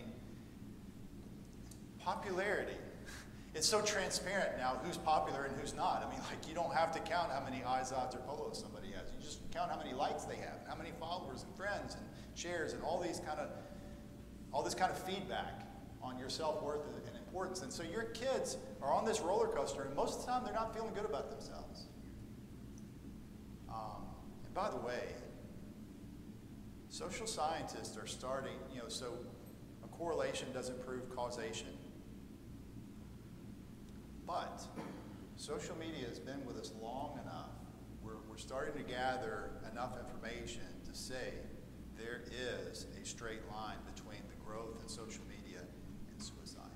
popularity. It's so transparent now who's popular and who's not. I mean, like, you don't have to count how many iZods or polos somebody has. You just count how many likes they have, and how many followers and friends and shares and all this kind of feedback on your self-worth and importance. And so your kids are on this roller coaster, and most of the time they're not feeling good about themselves. And by the way, social scientists are starting, so a correlation doesn't prove causation. But social media has been with us long enough. We're starting to gather enough information to say there is a straight line between the growth in social media and suicide.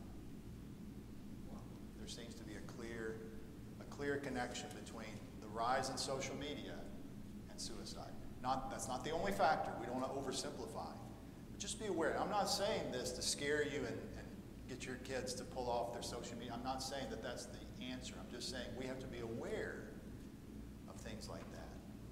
There seems to be a clear connection between the rise in social media and suicide. That's not the only factor. We don't want to oversimplify. But just be aware. I'm not saying this to scare you and get your kids to pull off their social media. I'm not saying that that's the answer. I'm just saying we have to be aware of things like that.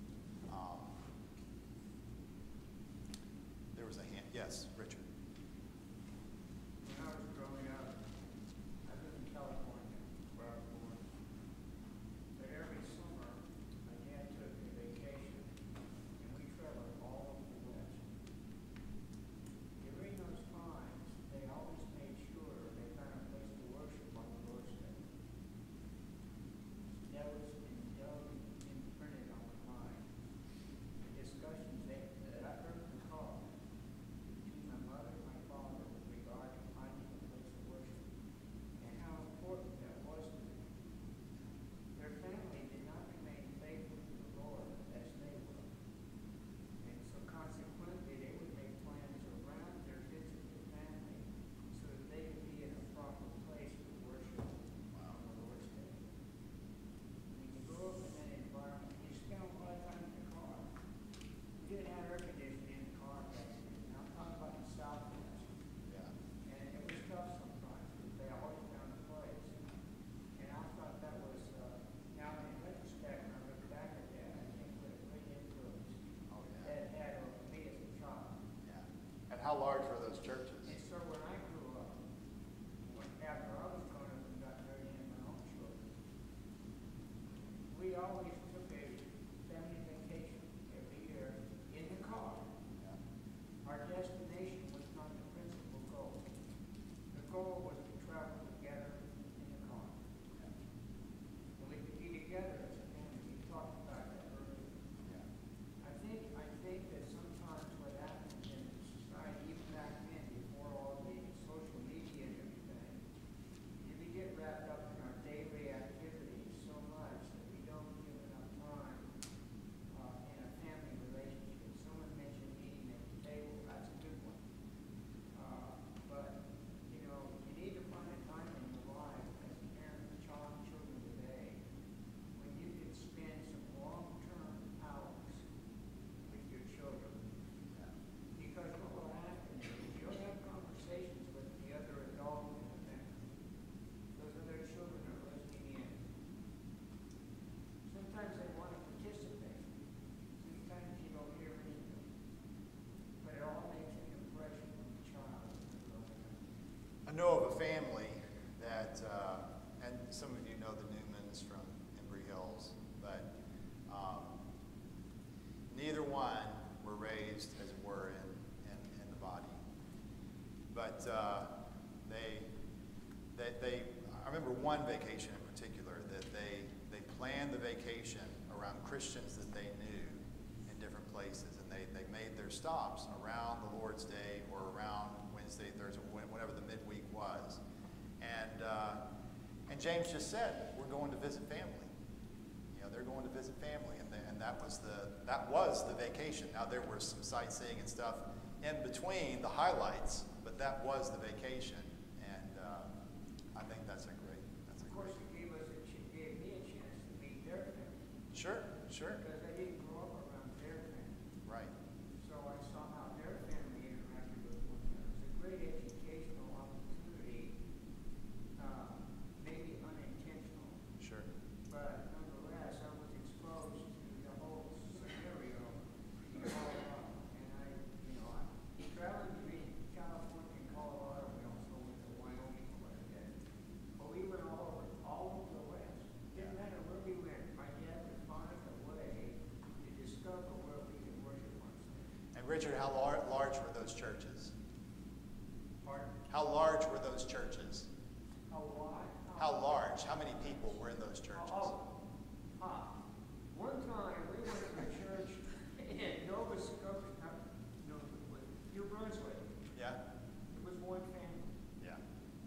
There was a hand. Yes, Richard. When I was growing up, I lived in California, where I was born. But every summer, my dad took me vacation, and we traveled all over the West. During those times, they always made sure they found a place to worship on the Lord's Day. That was in but I remember one vacation in particular that they planned the vacation around Christians that they knew in different places, and they made their stops around the Lord's Day or around Wednesday, Thursday, whenever the midweek was. And James just said, we're going to visit family. You know, they're going to visit family, and that was the vacation. Now there was some sightseeing and stuff in between the highlights, but that was the vacation, and I think that's a great. Of course, it gave me a chance to meet their family. Sure. Because I didn't grow up around their family. Right. So I saw how their family interacted with one another. It was a great educational opportunity, maybe unintentional, Sure. but nonetheless, I was exposed to the whole scenario in Colorado. And I traveling between California and Colorado, we also went to Wyoming quite a bit. But we went all over the West. Didn't matter where we went. My dad would find a way to discover where we could worship on Sunday. And Richard, how large were those churches? Pardon? How large were those churches? How wide? How large? How many people were in those churches? One time we went to a church in Nova Scotia, New Brunswick. Yeah? It was one family. Yeah.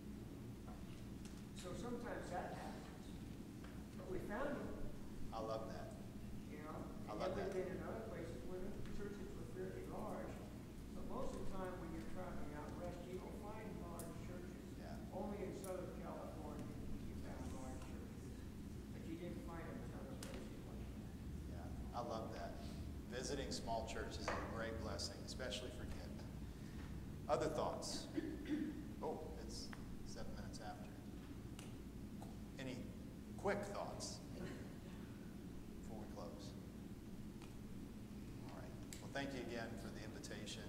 So sometimes that happens. But we found it, I love that. you know. I love And that. then we've been in other places where the churches were fairly large. But most of the time when you're traveling out west, you don't find large churches. Yeah. Only in Southern California you found large churches. But you didn't find them in other places like that. Yeah, I love that. Visiting small churches is a great blessing, especially for kids. Other thoughts? Oh, it's 7 minutes after. Any quick thoughts before we close? All right. Well, thank you again for the invitation.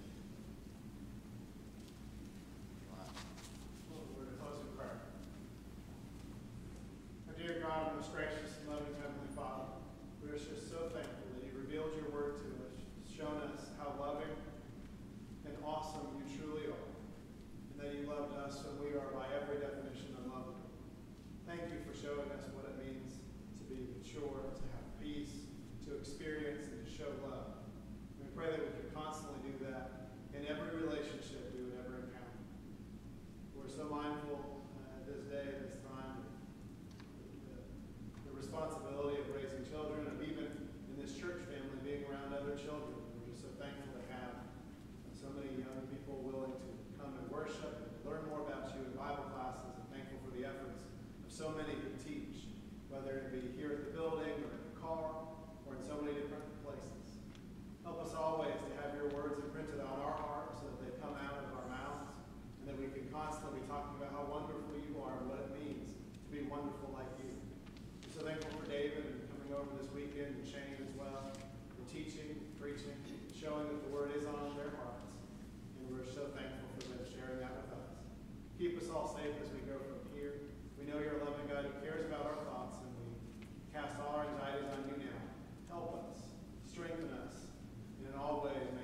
Wow. We're to close in prayer. Our dear God, most gracious and loving Heavenly Father, we are just so thankful that you revealed your word to us, shown us how loving and awesome you truly are, and that you loved us when we are by every definition unlovable. Thank you for showing us what it means to be mature, to have peace, to experience and to show love. We pray that we can constantly do that in every relationship we would ever encounter. We're so mindful this day, this time, the responsibility of raising children, and even in this church family, being around other children. We're just so thankful to have so many young people willing to come and worship and learn more about you in Bible classes, and thankful for the efforts of so many who teach, whether it be here at the building or in the car or in so many different places. Help us always to have your words imprinted on our hearts so that they come out of our mouths, and that we can constantly be talking about how wonderful you are and what it means to be wonderful like you. I'm so thankful for David and coming over this weekend, and Shane as well, for teaching, preaching, showing that the word is on their hearts. And we're so thankful for them sharing that with us. Keep us all safe as we go from here. We know you're a loving God who cares about our thoughts, and we cast all our anxieties on you now. Help us, strengthen us, and in all ways